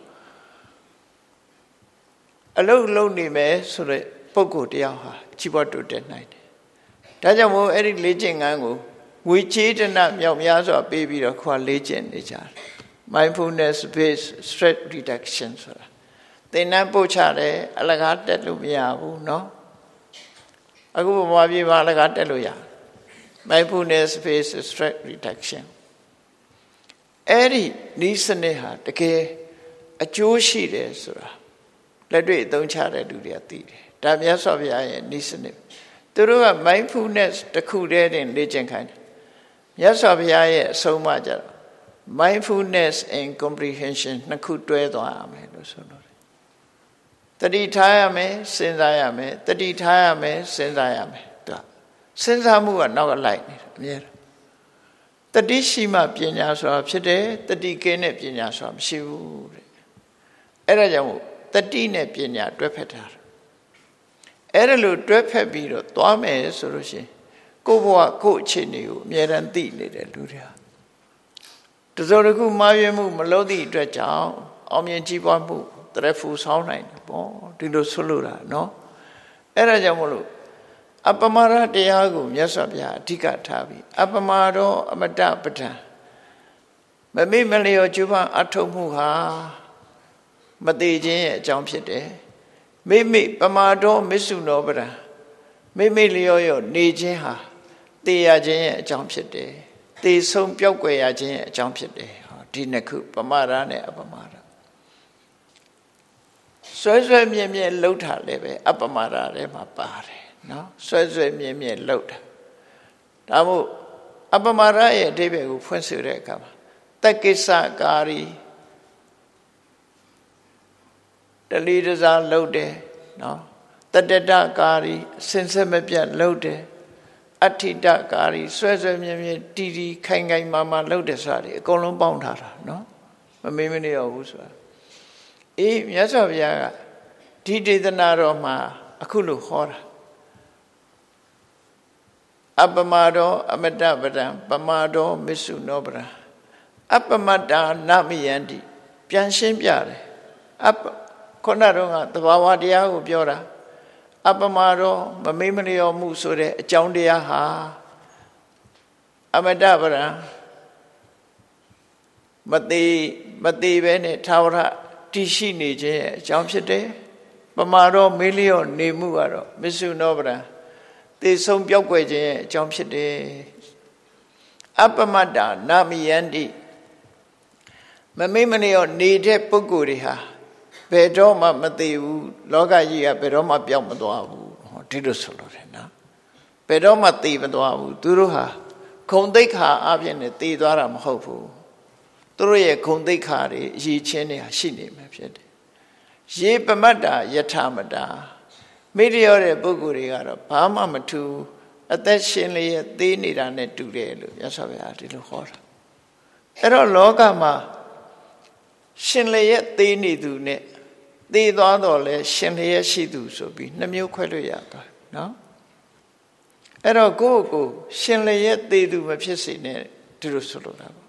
အလုံးလုံးနေမယ်ဆိုတဲ့ပုဂ္ဂိုလ်တယောက်ဟာကြီးပွားတိုးတက်နိုင်တယ်ဒါကြောင့်မို့အဲ့ဒီလေ့ကျင့်ခန်းကိုငွေကြေးတနမြောက်များစွာပေးပြီးတော့ခွာလေ့ကျင့်နေကြတယ် mindfulness based stress reduction ဆိုတာသင်တန်းပို့ချတယ်အလကားတက်လို့မရဘူးเนาะအခုဗမာပြည်မှာအလကားတက်လို့ရ mindfulness based stress reduction အဲ့ဒီဤစနစ်ဟာတကယ်အကျိုးရှိတယ်ဆိုတာလက်တွေ့အသုံးချတဲ့လူတွေကသိတယ်ဒါမြတ်စွာဘုရားရဲ့ဤစနစ်သူတို့က mindfulness တစ်ခုတည်းတင်လေ့ကျင့်ခိုင်းတယ်မြတ်စွာဘုရားရဲ့အဆုံးအမကြတော့ mindfulness and comprehension နှစ်ခုတွဲသွားရမယ်လို့ဆိုလို့တတိထားရမယ်စဉ်းစားရမယ်တတိထားရမယ်စဉ်းစားရမယ်သူစဉ်းစားမှုကနောက်ကလိုက်နေတာအများတတိရှိမှပညာဆိုတာဖြစ်တယ်တတိကင်းတဲ့ပညာဆိုတာမရှိဘူးတဲ့အဲ့ဒါကြောင့်မို့တတိနဲ့ပညာတွဲဖက်တာအဲ့ဒါလို့တွဲဖက်ပြီးတော့သွားမယ်ဆိုလို့ရှိရင်ကိုယ့်ဘဝကိုယ့်အခြေအနေကိုအမြဲတမ်းသိနေတဲ့လူတွေဟာတစုံတစ်ခုမှားယွင်းမှုမလုပ်သည့်အတွက်ကြောင့်အောင်မြင်ကြီးပွားမှုတရဖူဆောင်းနိုင်တယ်ပေါ့ဒီလိုဆွလို့တာเนาะအဲ့ဒါကြောင့်မလို့အပမရတရားကိုမြတ်စွာဘုရားအဓိကထားပြီးအပမရောအမတပဋ္ဌာန်မမေ့မလျော်ကျူးပန်းအထုတ်မှုဟာမသေးခြင်းရဲ့အကြောင်းဖြစ်တယ်မိမိပမာတော်မစ္ဆုနောပဒံမိမိလျော်ရောနေခြင်းဟာတေရခြင်းရဲ့အကြောင်းဖြစ်တယ်တေဆုံးပြောက်ွယ်ရခြင်းရဲ့အကြောင်းဖြစ်တယ်ဒီနှစ်ခုပမာဒနဲ့အပမာဒဆွဲမြဲမြဲလှုပ်တာလည်းပဲအပမာဒထဲမှာပါတယ်နော်ဆွဲမြဲမြဲလှုပ်တာဒါမို့အပမာဒရဲ့အဓိပ္ပာယ်ကိုဖွင့်ဆိုတဲ့အခါမှာတက္ကိစ္စကာရီတလီတစားလှုပ်တယ်နော်တတတကာရီစင်ဆက်မပြတ်လှုပ်တယ်အဋ္ဌိတကာရီဆွဲမြဲမြဲတီတီခိုင်မာလှုပ်တယ်ဆိုတာဒီအကုန်လုံးပေါင်းထားတာနော်မမေ့မနေရဘူးဆိုတာအေးမြတ်စွာဘုရားကဒီဒေသနာတော်မှာအခုလို့ဟောတာအပမတောအမတပဒံပမတောမစ္ဆုနောပဒံအပမတ္တာနမယန္တိပြန်ရှင်းပြတယ်ခုနတော့ကသဘာဝတရားကိုပြောတာအပမတောမမေ့မလျော်မှုဆိုတဲ့အကြောင်းတရားဟာအမတပဒံမသေးပဲနဲ့သာဝရတည်ရှိနေခြင်းရဲ့အကြောင်းဖြစ်တယ်ပမာတော့မေးလျော့နေမှုကတော့မစ္ဆုနောပဒံသေဆုံးပြောက်ွယ်ခြင်းရဲ့အကြောင်းဖြစ်တယ်အပမတ္တာနာမိယန္တိမမေ့မလျော့နေတဲ့ပုဂ္ဂိုလ်တွေဟာဘယ်တော့မှမသေးဘူးလောကကြီးကဘယ်တော့မှပြောင်းမသွားဘူးဟောဒီလိုဆိုလို့တယ်နော်ဘယ်တော့မှသေမသွားဘူးသူတို့ဟာဂုံသိက္ခာအပြင်နဲ့သေသွားတာမဟုတ်ဘူးသူတို့ရဲ့ဂုံသိက္ခာတွေအရေးချင်းတွေရှိနေမှာဖြစ်တယ်ရေပမတ္တာယထာမတာမိလျော့တဲ့ပုဂ္ဂိုလ်တွေကတော့ဘာမှမထူးအသက်ရှင်လျက်သေးနေတာနဲ့တူတယ်လို့မြတ်စွာဘုရားဒီလိုဟောတာအဲ့တော့လောကမှာရှင်လျက်သေးနေသူနဲ့သေသွားတော့လဲရှင်လျက်ရှိသူဆိုပြီးနှမျိုးခွဲလို့ရသွားနော်အဲ့တော့ကိုယ့်ကိုရှင်လျက်သေသူမဖြစ်စေနဲ့ဒီလိုဆိုလိုတာပေါ့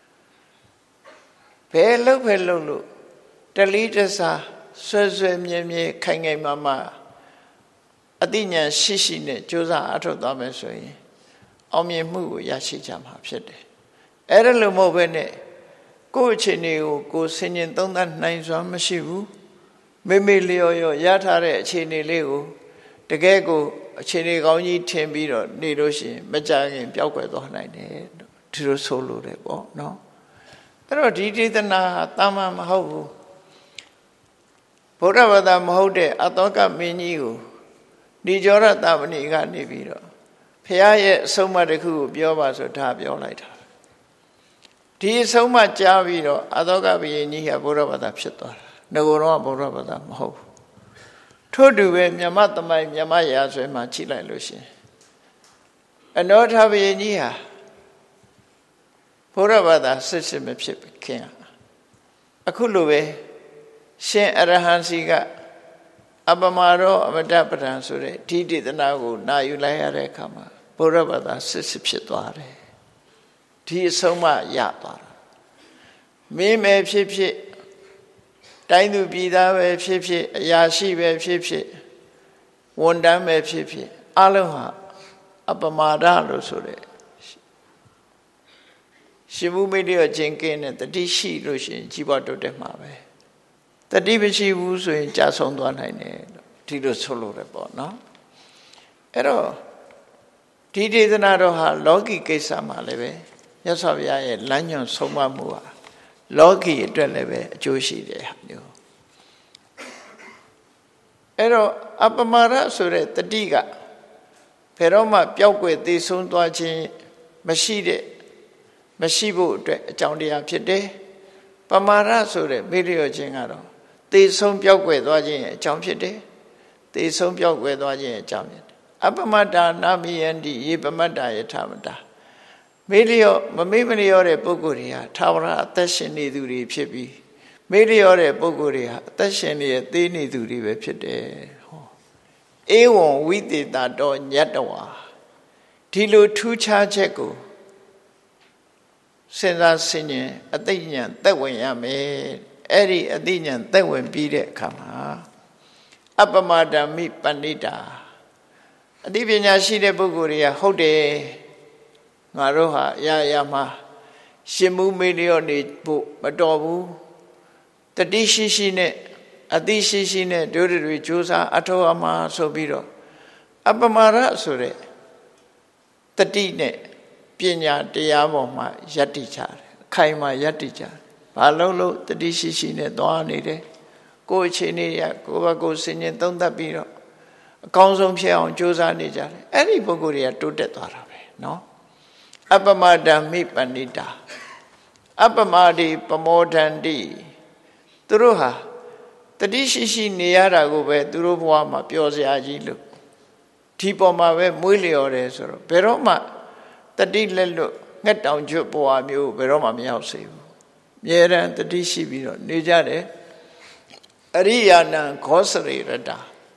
ဘယ်လို့တလီတစားဆွဲမြဲခိုင်မာအသိဉာဏ်ရှိနဲ့ကြိုးစားအထောက်သွားမယ်ဆိုရင်အောင်မြင်မှုကိုရရှိကြမှာဖြစ်တယ်အဲ့ဒါလို့မဟုတ်ဘဲနဲ့ကိုယ့်အခြေအနေကိုဆင်ញင်သုံးသပ်နိုင်စွာမရှိဘူးမေလျော်ရထားတဲ့အခြေအနေလေးကိုတကယ်ကိုအခြေအနေကောင်းကြီးထင်ပြီးတော့နေလို့ရှိရင်မကြခင်ပျောက်ကွယ်သွားနိုင်တယ်ဒီလိုဆိုလို့တယ်ပေါ့နော်အဲ့တော့ဒီဒေသနာတာမန်မဟုတ်ဘူးဗုဒ္ဓဘာသာမဟုတ်တဲ့အတောကမင်းကြီးကိုဒီကျောရတမဏိကနေပြီးတော့ဖရာရဲ့အဆုံးအမတစ်ခုကိုပြောပါဆိုဒါပြောလိုက်တာဒီအဆုံးအမကြားပြီးတော့အသောကဘုရင်ကြီးကဗုဒ္ဓဘာသာဖြစ်သွားတာငကိုတော့ဗုဒ္ဓဘာသာမဟုတ်ဘူးထို့တူပဲမြမသမိုင်းမြမရာဇဝင်မှာကြည့်လိုက်လို့ရှင်အနောထဘုရင်ကြီးဟာဘုရားဘာသာစစ်မဖြစ်ခင်အခုလိုပဲရှင်အရဟံစီကအပမာရောအမတပဒံဆိုတဲ့ဒီဒေသနာကိုနာယူလိုက်ရတဲ့အခါမှာဘုရားဘာသာစစ်ဖြစ်သွားတယ်ဒီအဆုံးမရသွားတာမင်းပဲဖြစ်ဖြစ်တိုင်းသူပြည်သားပဲဖြစ်ဖြစ်အရာရှိပဲဖြစ်ဖြစ်ဝန်တန်းပဲဖြစ်ဖြစ်အလုံးဟာအပမာဒလို့ဆိုတဲ့ရှင်ဘုမိတ်ရခြင်းကင်းတဲ့တတိရှိလို့ရှိရင်ကြီးပွားတိုးတက်မှာပဲတတိမရှိဘူးဆိုရင်ကြာဆုံးသွားနိုင်တယ်ဒီလိုဆိုလို့ရပေါ့နော်အဲ့တော့ဒီဒေသနာတော်ဟာလောကီကိစ္စမှာလည်းပဲမြတ်စွာဘုရားရဲ့လမ်းညွှန်ဆုံးမမှုဟာလောကီအတွက်လည်းပဲအကျိုးရှိတယ်ဟာမျိုးအဲ့တော့အပမာဒဆိုတဲ့တတိကဘယ်တော့မှပျောက်ကွယ်သေဆုံးသွားခြင်းမရှိဖို့အတွက်အကြောင်းတရားဖြစ်တယ်ပမာဒဆိုတဲ့မေ့လျော့ခြင်းကတော့သေဆုံးပျောက်ကွယ်သွားခြင်းရဲ့အကြောင်းဖြစ်တယ်သေဆုံးပျောက်ကွယ်သွားခြင်းရဲ့အကြောင်းဖြစ်တယ်အပမတ္တာနာမိယန္တိယေပမတ္တာယထာမတ္တာမေ့လျော့မမေ့မလျော့တဲ့ပုဂ္ဂိုလ်တွေဟာသာဝရအသက်ရှင်နေသူတွေဖြစ်ပြီးမေ့လျော့တဲ့ပုဂ္ဂိုလ်တွေဟာအသက်ရှင်နေသေးနေသူတွေပဲဖြစ်တယ်ဟောဧဝံဝိသေတတောညတ္တဝါဒီလိုထူးခြားချက်ကိုစဉ်းစားဆင်ခြင်အသိဉာဏ်သက်ဝင်ရမယ်အဲ့ဒီအသိဉာဏ်သက်ဝင်ပြီးတဲ့အခါမှာအပမဒမိပဏိတာအသိပညာရှိတဲ့ပုဂ္ဂိုလ်တွေကဟုတ်တယ်ငါတို့ဟာအရာမှာရှင်မှုမေ့လျော့နေဖို့မတော်ဘူးတတိရှိနဲ့အသိရှိနဲ့တို့တွေကြိုးစားအထောက်အမှားဆိုပြီးတော့အပမာရဆိုတဲ့တတိနဲ့ပညာတရားပေါ်မှာယက်တိကြတယ်အခိုင်မှာယက်တိကြတယ်ဘာလို့တတိရှိနဲ့သွားနေတယ်ကိုယ်အခြေအနေရကိုယ့်ဘက်ကိုစဉ်းကျင်သုံးသပ်ပြီးတော့အကောင်းဆုံးဖြစ်အောင်ကြိုးစားနေကြတယ်အဲ့ဒီပုဂ္ဂိုလ်တွေကတိုးတက်သွားတာပဲเนาะအပမဒံမိပဏိတာအပမတိပမောဒန္တိသူတို့ဟာတတိရှိနေရတာကိုပဲသူတို့ဘဝမှာပျော်စရာကြီးလို့ဒီပေါ်မှာပဲမွေးလျော်တယ်ဆိုတော့ဘယ်တော့မှတတိလက်လွတ်ငှက်တောင်ကျွတ်ဘဝမျိုးဘယ်တော့မှမရောက်စေဘူးအမြဲတမ်းတတိရှိပြီးတော့နေကြတယ်အရိယာနံခောစရိရတ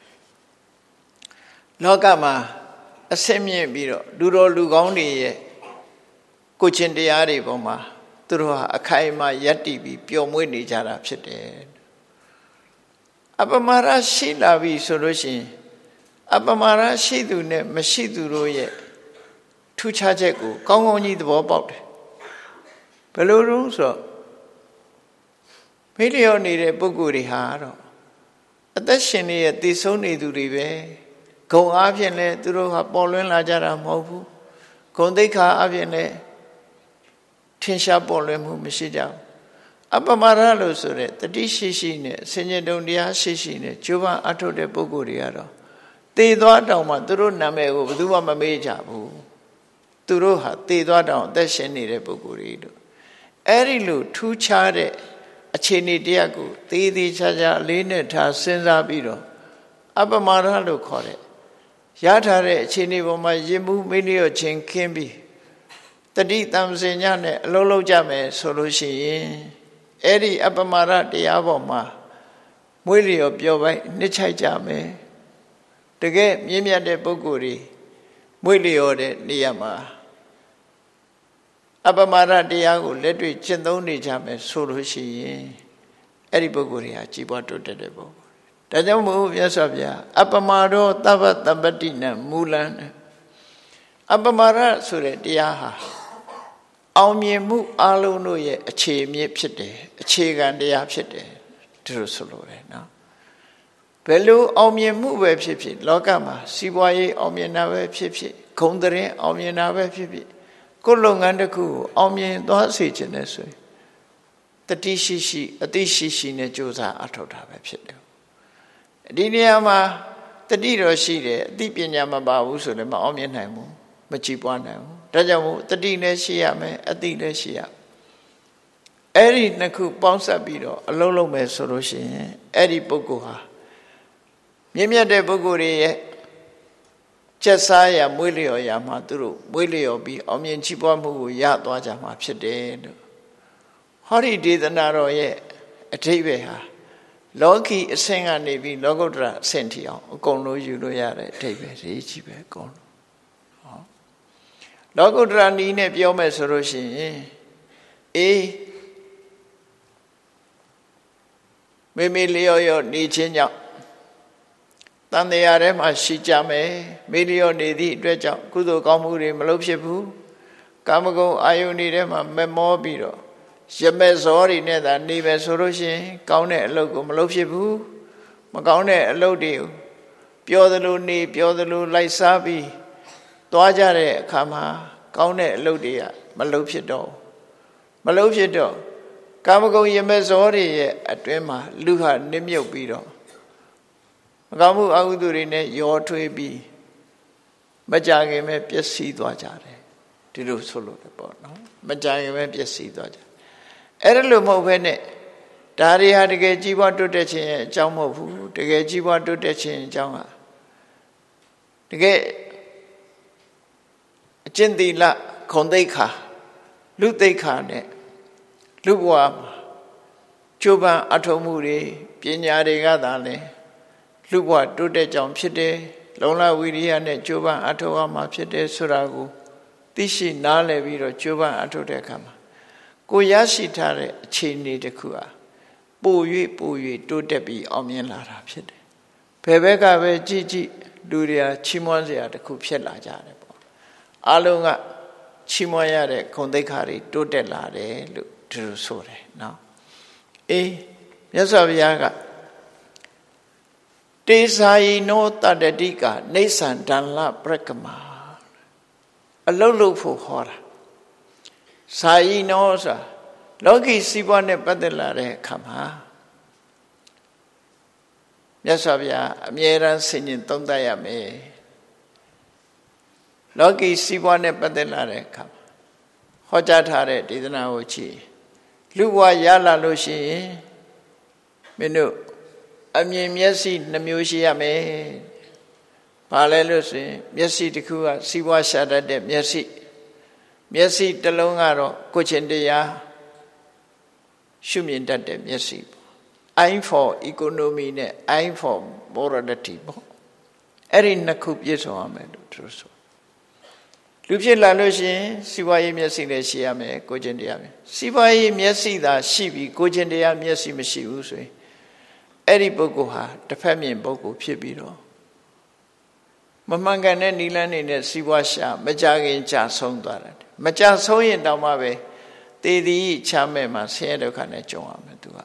လောကမှာအစင်းမြင့်ပြီးတော့လူတော်လူကောင်းတွေရဲ့ကိုချင်းတရားတွေပေါ်မှာသူတို့ဟာအခိုင်အမာယက်တည်ပြီးပျော်မွေ့နေကြတာဖြစ်တယ်အပမာရရှိလာပြီဆိုလို့ရှိရင်အပမာရရှိသူနဲ့မရှိသူတို့ရဲ့ထူးခြားချက်ကိုကောင်းကောင်းကြီးသဘောပေါက်တယ်ဘယ်လိုလို့ဆိုတော့မေ့လျော့နေတဲ့ပုဂ္ဂိုလ်တွေဟာတော့အသက်ရှင်နေရဲ့တည်ဆုံးနေသူတွေပဲဂုံအားဖြင့်လဲသူတို့ဟာပေါ်လွင်လာကြတာမဟုတ်ဘူးဂုံသိက္ခာအားဖြင့်လဲထင်ရှားပေါ်လွင်မှုမရှိကြဘူးအပမာရလို့ဆိုတဲ့တတိရှိနဲ့ဆင်ញတုံတရားရှိနဲ့ကျိုးပန်းအထုတ်တဲ့ပုဂ္ဂိုလ်တွေကတော့သေသွားတောင်မှသူတို့နာမည်ကိုဘယ်သူမှမမေ့ကြဘူးသူတို့ဟာသေသွားတောင်အသက်ရှင်နေတဲ့ပုဂ္ဂိုလ်တွေတို့အဲ့ဒီလိုထူးခြားတဲ့အခြေအနေတရားကိုသေးသေးချာချာအလေးနဲ့ထားစဉ်းစားပြီးတော့အပမာရလို့ခေါ်တဲ့ရထားတဲ့အခြေအနေပေါ်မှာရင်မှုမေ့လျော့ခြင်းခင်းပြီးတတိတံစင်ညနဲ့အလုံးလုံးကြမယ်ဆိုလို့ရှိရင်အဲ့ဒီအပမာရတရားပေါ်မှာမွေးလျော်ပျော်ပိုက်နှစ်ချိုက်ကြမယ်တကယ်မြင့်မြတ်တဲ့ပုဂ္ဂိုလ်တွေမွေးလျော်တဲ့နေရာမှာအပမာရတရားကိုလက်တွေ့ကျင့်သုံးနေကြမယ်ဆိုလို့ရှိရင်အဲ့ဒီပုဂ္ဂိုလ်တွေဟာကြီးပွားတိုးတက်တဲ့ပုဂ္ဂိုလ်ဒါကြောင့်မို့မြတ်စွာဘုရားအပမာရောသဗ္ဗတပ္ပတိနံမူလံအပမာရဆိုတဲ့တရားဟာအောင်မြင်မှုအလုံးတို့ရဲ့အခြေအမြစ်ဖြစ်တယ်အခြေခံတရားဖြစ်တယ်ဒီလိုဆိုလိုတယ်နော်ဘယ်လိုအောင်မြင်မှုပဲဖြစ်ဖြစ်လောကမှာစီးပွားရေးအောင်မြင်တာပဲဖြစ်ဖြစ်ဂုဏ်သတင်းအောင်မြင်တာပဲဖြစ်ဖြစ်ကိုယ်လုပ်ငန်းတစ်ခုကိုအောင်မြင်သွားစေခြင်းနဲ့ဆိုရင်တတိရှိအသိရှိနဲ့ကြိုးစားအထောက်တာပဲဖြစ်တယ်ဒီနေရာမှာတတိတော့ရှိတယ်အသိပညာမပါဘူးဆိုလည်းမအောင်မြင်နိုင်ဘူးမကြည်ပွားနိုင်ဘူးဒါကြောင့်မို့တတိလည်းရှိရမယ်အသိလည်းရှိရအဲ့ဒီနှစ်ခုပေါင်းစပ်ပြီးတော့အလုံးလုံးမယ်ဆိုလို့ရှိရင်အဲ့ဒီပုဂ္ဂိုလ်ဟာမြင့်မြတ်တဲ့ပုဂ္ဂိုလ်တွေရဲ့ကျက်စားရမွေးလျော်ရမှာသူတို့မွေးလျော်ပြီးအောင်မြင်ချီးပွားမှုကိုရသွားကြမှာဖြစ်တယ်လို့ဟောဒီဒေသနာတော်ရဲ့အဓိပ္ပာယ်ဟာလောကီအဆင့်ကနေပြီးလောကုတ္တရာအဆင့်ထိအောင်အကုန်လုံးယူလို့ရတဲ့အဓိပ္ပာယ်ကြီးကြီးပဲအကုန်လုံးဟောလောကုတ္တရာနည်းနဲ့ပြောမယ်ဆိုလို့ရှိရင်မိမိလျော်ရောနေခြင်းကြောင့်တန်တရားထဲမှာရှိကြမယ်မိလျော်နေသည့်အတွက်ကြောင့်ကုသိုလ်ကောင်းမှုတွေမလုပ်ဖြစ်ဘူးကာမဂုဏ်အာယုန်တွေထဲမှာမမောပြီးတော့ရမဲ့ဇောတွေနဲ့သာနေပဲဆိုလို့ရှိရင်ကောင်းတဲ့အလုပ်ကိုမလုပ်ဖြစ်ဘူးမကောင်းတဲ့အလုပ်တွေကိုပြောသလိုနေပြောသလိုလိုက်စားပြီးသွားကြတဲ့အခါမှာကောင်းတဲ့အလုပ်တွေကမလုပ်ဖြစ်တော့ကာမဂုဏ်ရမဲ့ဇောတွေရဲ့အတွင်းမှာလူဟာနစ်မြုပ်ပြီးတော့မကောင်းမှုအကုသိုလ်တွေနဲ့ရောထွေးပြီးမကြခင်ပဲပျက်စီးသွားကြတယ်ဒီလိုဆိုလို့ပေါ့နော်မကြခင်ပဲပျက်စီးသွားကြအဲ့ဒါလို့မဟုတ်ဘဲနဲ့ဒါတွေဟာတကယ်ကြီးပွားတိုးတက်ခြင်းရဲ့အကြောင်းမဟုတ်ဘူးတကယ်ကြီးပွားတိုးတက်ခြင်းအကြောင်းဟာတကယ်အကျင့်သီလခုံသိက္ခာလူသိက္ခာနဲ့လူဘဝမှာကျိုးပန်းအထောက်မှုတွေပညာတွေကသာလဲလူဘဝတိုးတက်ကြောင်ဖြစ်တယ်လုံလဝိရိယနဲ့ကျိုးပန်းအထောက်အမှာဖြစ်တယ်ဆိုတာကိုသိရှိနားလည်ပြီးတော့ကျိုးပန်းအထောက်တဲ့အခါမှာကိုရရှိထားတဲ့အခြေအနေတစ်ခုဟာပို၍တိုးတက်ပြီးအောင်မြင်လာတာဖြစ်တယ်ဘယ်ဘက်ကပဲကြည့်လူတွေကချီးမွမ်းစရာတစ်ခုဖြစ်လာကြတယ်ပေါ့အလုံးကချီးမွမ်းရတဲ့ဂုဏ်သိက္ခာတွေတိုးတက်လာတယ်လို့ဒီလိုဆိုတယ်နော်မြတ်စွာဘုရားကတေဇာယိနောတတ္တတိကနေသံဒန္လပရကမာအလုတ်လို့ဖို့ဟောတာဇာယိနောဆိုတာလောကီစီးပွားနဲ့ပတ်သက်လာတဲ့အခါမှာမြတ်စွာဘုရားအမြဲတမ်းဆင်ញင်သုံးသပ်ရမယ်လောကီစီးပွားနဲ့ပတ်သက်လာတဲ့အခါမှာဟောကြားထားတဲ့ဒေသနာကိုကြည့်လူဘဝရလာလို့ရှိရင်မင်းတို့အမြင်မျက်စိနှမျိုးရှိရမယ်။ဘာလဲလို့ဆိုရင်မျက်စိတစ်ခုကစီးပွားရှာတတ်တဲ့မျက်စိတစ်လုံးကတော့ကိုယ်ချင်းတရားရှုမြင်တတ်တဲ့မျက်စိပေါ့။ Eye for economy နဲ့ eye for morality ပေါ့။အဲ့ဒီနှစ်ခုပြည့်စုံရမယ်လို့သူတို့ဆို။လူဖြစ်လာလို့ရှိရင်စီးပွားရေးမျက်စိလည်းရှိရမယ်ကိုယ်ချင်းတရားပဲ။စီးပွားရေးမျက်စိသာရှိပြီးကိုယ်ချင်းတရားမျက်စိမရှိဘူးဆိုရင်အဲ့ဒီပုဂ္ဂိုလ်ဟာတစ်ဖက်မြင်ပုဂ္ဂိုလ်ဖြစ်ပြီးတော့မမှန်ကန်တဲ့နိလန်းနေနဲ့စီးပွားရှာမကြခင်ကြာဆုံးသွားတယ်မကြာဆုံးရင်တောင်မှပဲတည်တည်ချမ်းမဲ့မှာဆင်းရဲဒုက္ခနဲ့ကြုံရမယ်သူက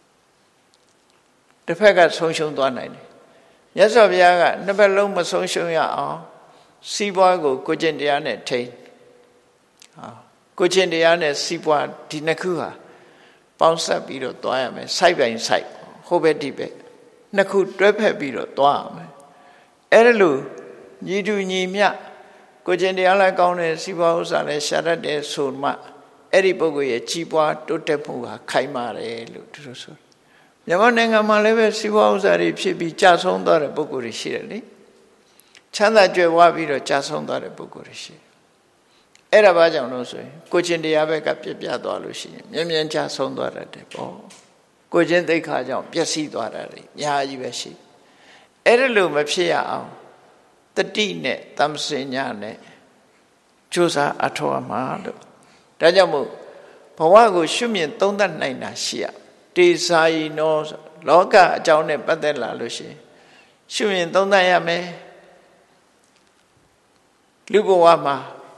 တစ်ဖက်ကဆုံးရှုံးသွားနိုင်တယ်မြတ်စွာဘုရားကနှစ်ဖက်လုံးမဆုံးရှုံးရအောင်စီးပွားကိုကိုကျင့်တရားနဲ့ထိန်းကိုကျင့်တရားနဲ့စီးပွားဒီနှစ်ခုဟာပေါင်းစပ်ပြီးတော့သွားရမယ်စိုက်ပိုင်စိုက်ဟိုဘက်ဒီဘက်နှစ်ခုတွဲဖက်ပြီးတော့သွားရမယ်အဲ့ဒါလို့ညီတူညီမျှကိုကျင့်တရားလည်းကောင်းတယ်စီးပွားဥစ္စာလည်းရှာတတ်တယ်ဆိုမှအဲ့ဒီပုဂ္ဂိုလ်ရဲ့ကြီးပွားတိုးတက်မှုဟာခိုင်မာတယ်လို့သူတို့ဆိုမြန်မာနိုင်ငံမှာလည်းပဲစီးပွားဥစ္စာတွေဖြစ်ပြီးကြာဆုံးသွားတဲ့ပုဂ္ဂိုလ်တွေရှိတယ်လေချမ်းသာကြွယ်ဝပြီးတော့ကြာဆုံးသွားတဲ့ပုဂ္ဂိုလ်တွေရှိတယ်အဲ့ဒါဘာကြောင့်လို့ဆိုရင်ကိုကျင့်တရားဘက်ကပြပြသွားလို့ရှိရင်မြန်ကြာဆုံးသွားတတ်တယ်ပေါ့ကိုကျင့်သိက္ခာကြောင့်ပျက်စီးသွားတာလေအများကြီးပဲရှိအဲ့ဒါလို့မဖြစ်ရအောင်တတိနဲ့တမ္ပစညာနဲ့ကြိုးစားအထောက်အမှားလို့ဒါကြောင့်မို့ဘဝကိုရှုမြင်သုံးသပ်နိုင်တာရှိရတေဇာယိနောလောကအကြောင်းနဲ့ပတ်သက်လာလို့ရှိရင်ရှုမြင်သုံးသပ်ရမယ်လူဘဝမှာ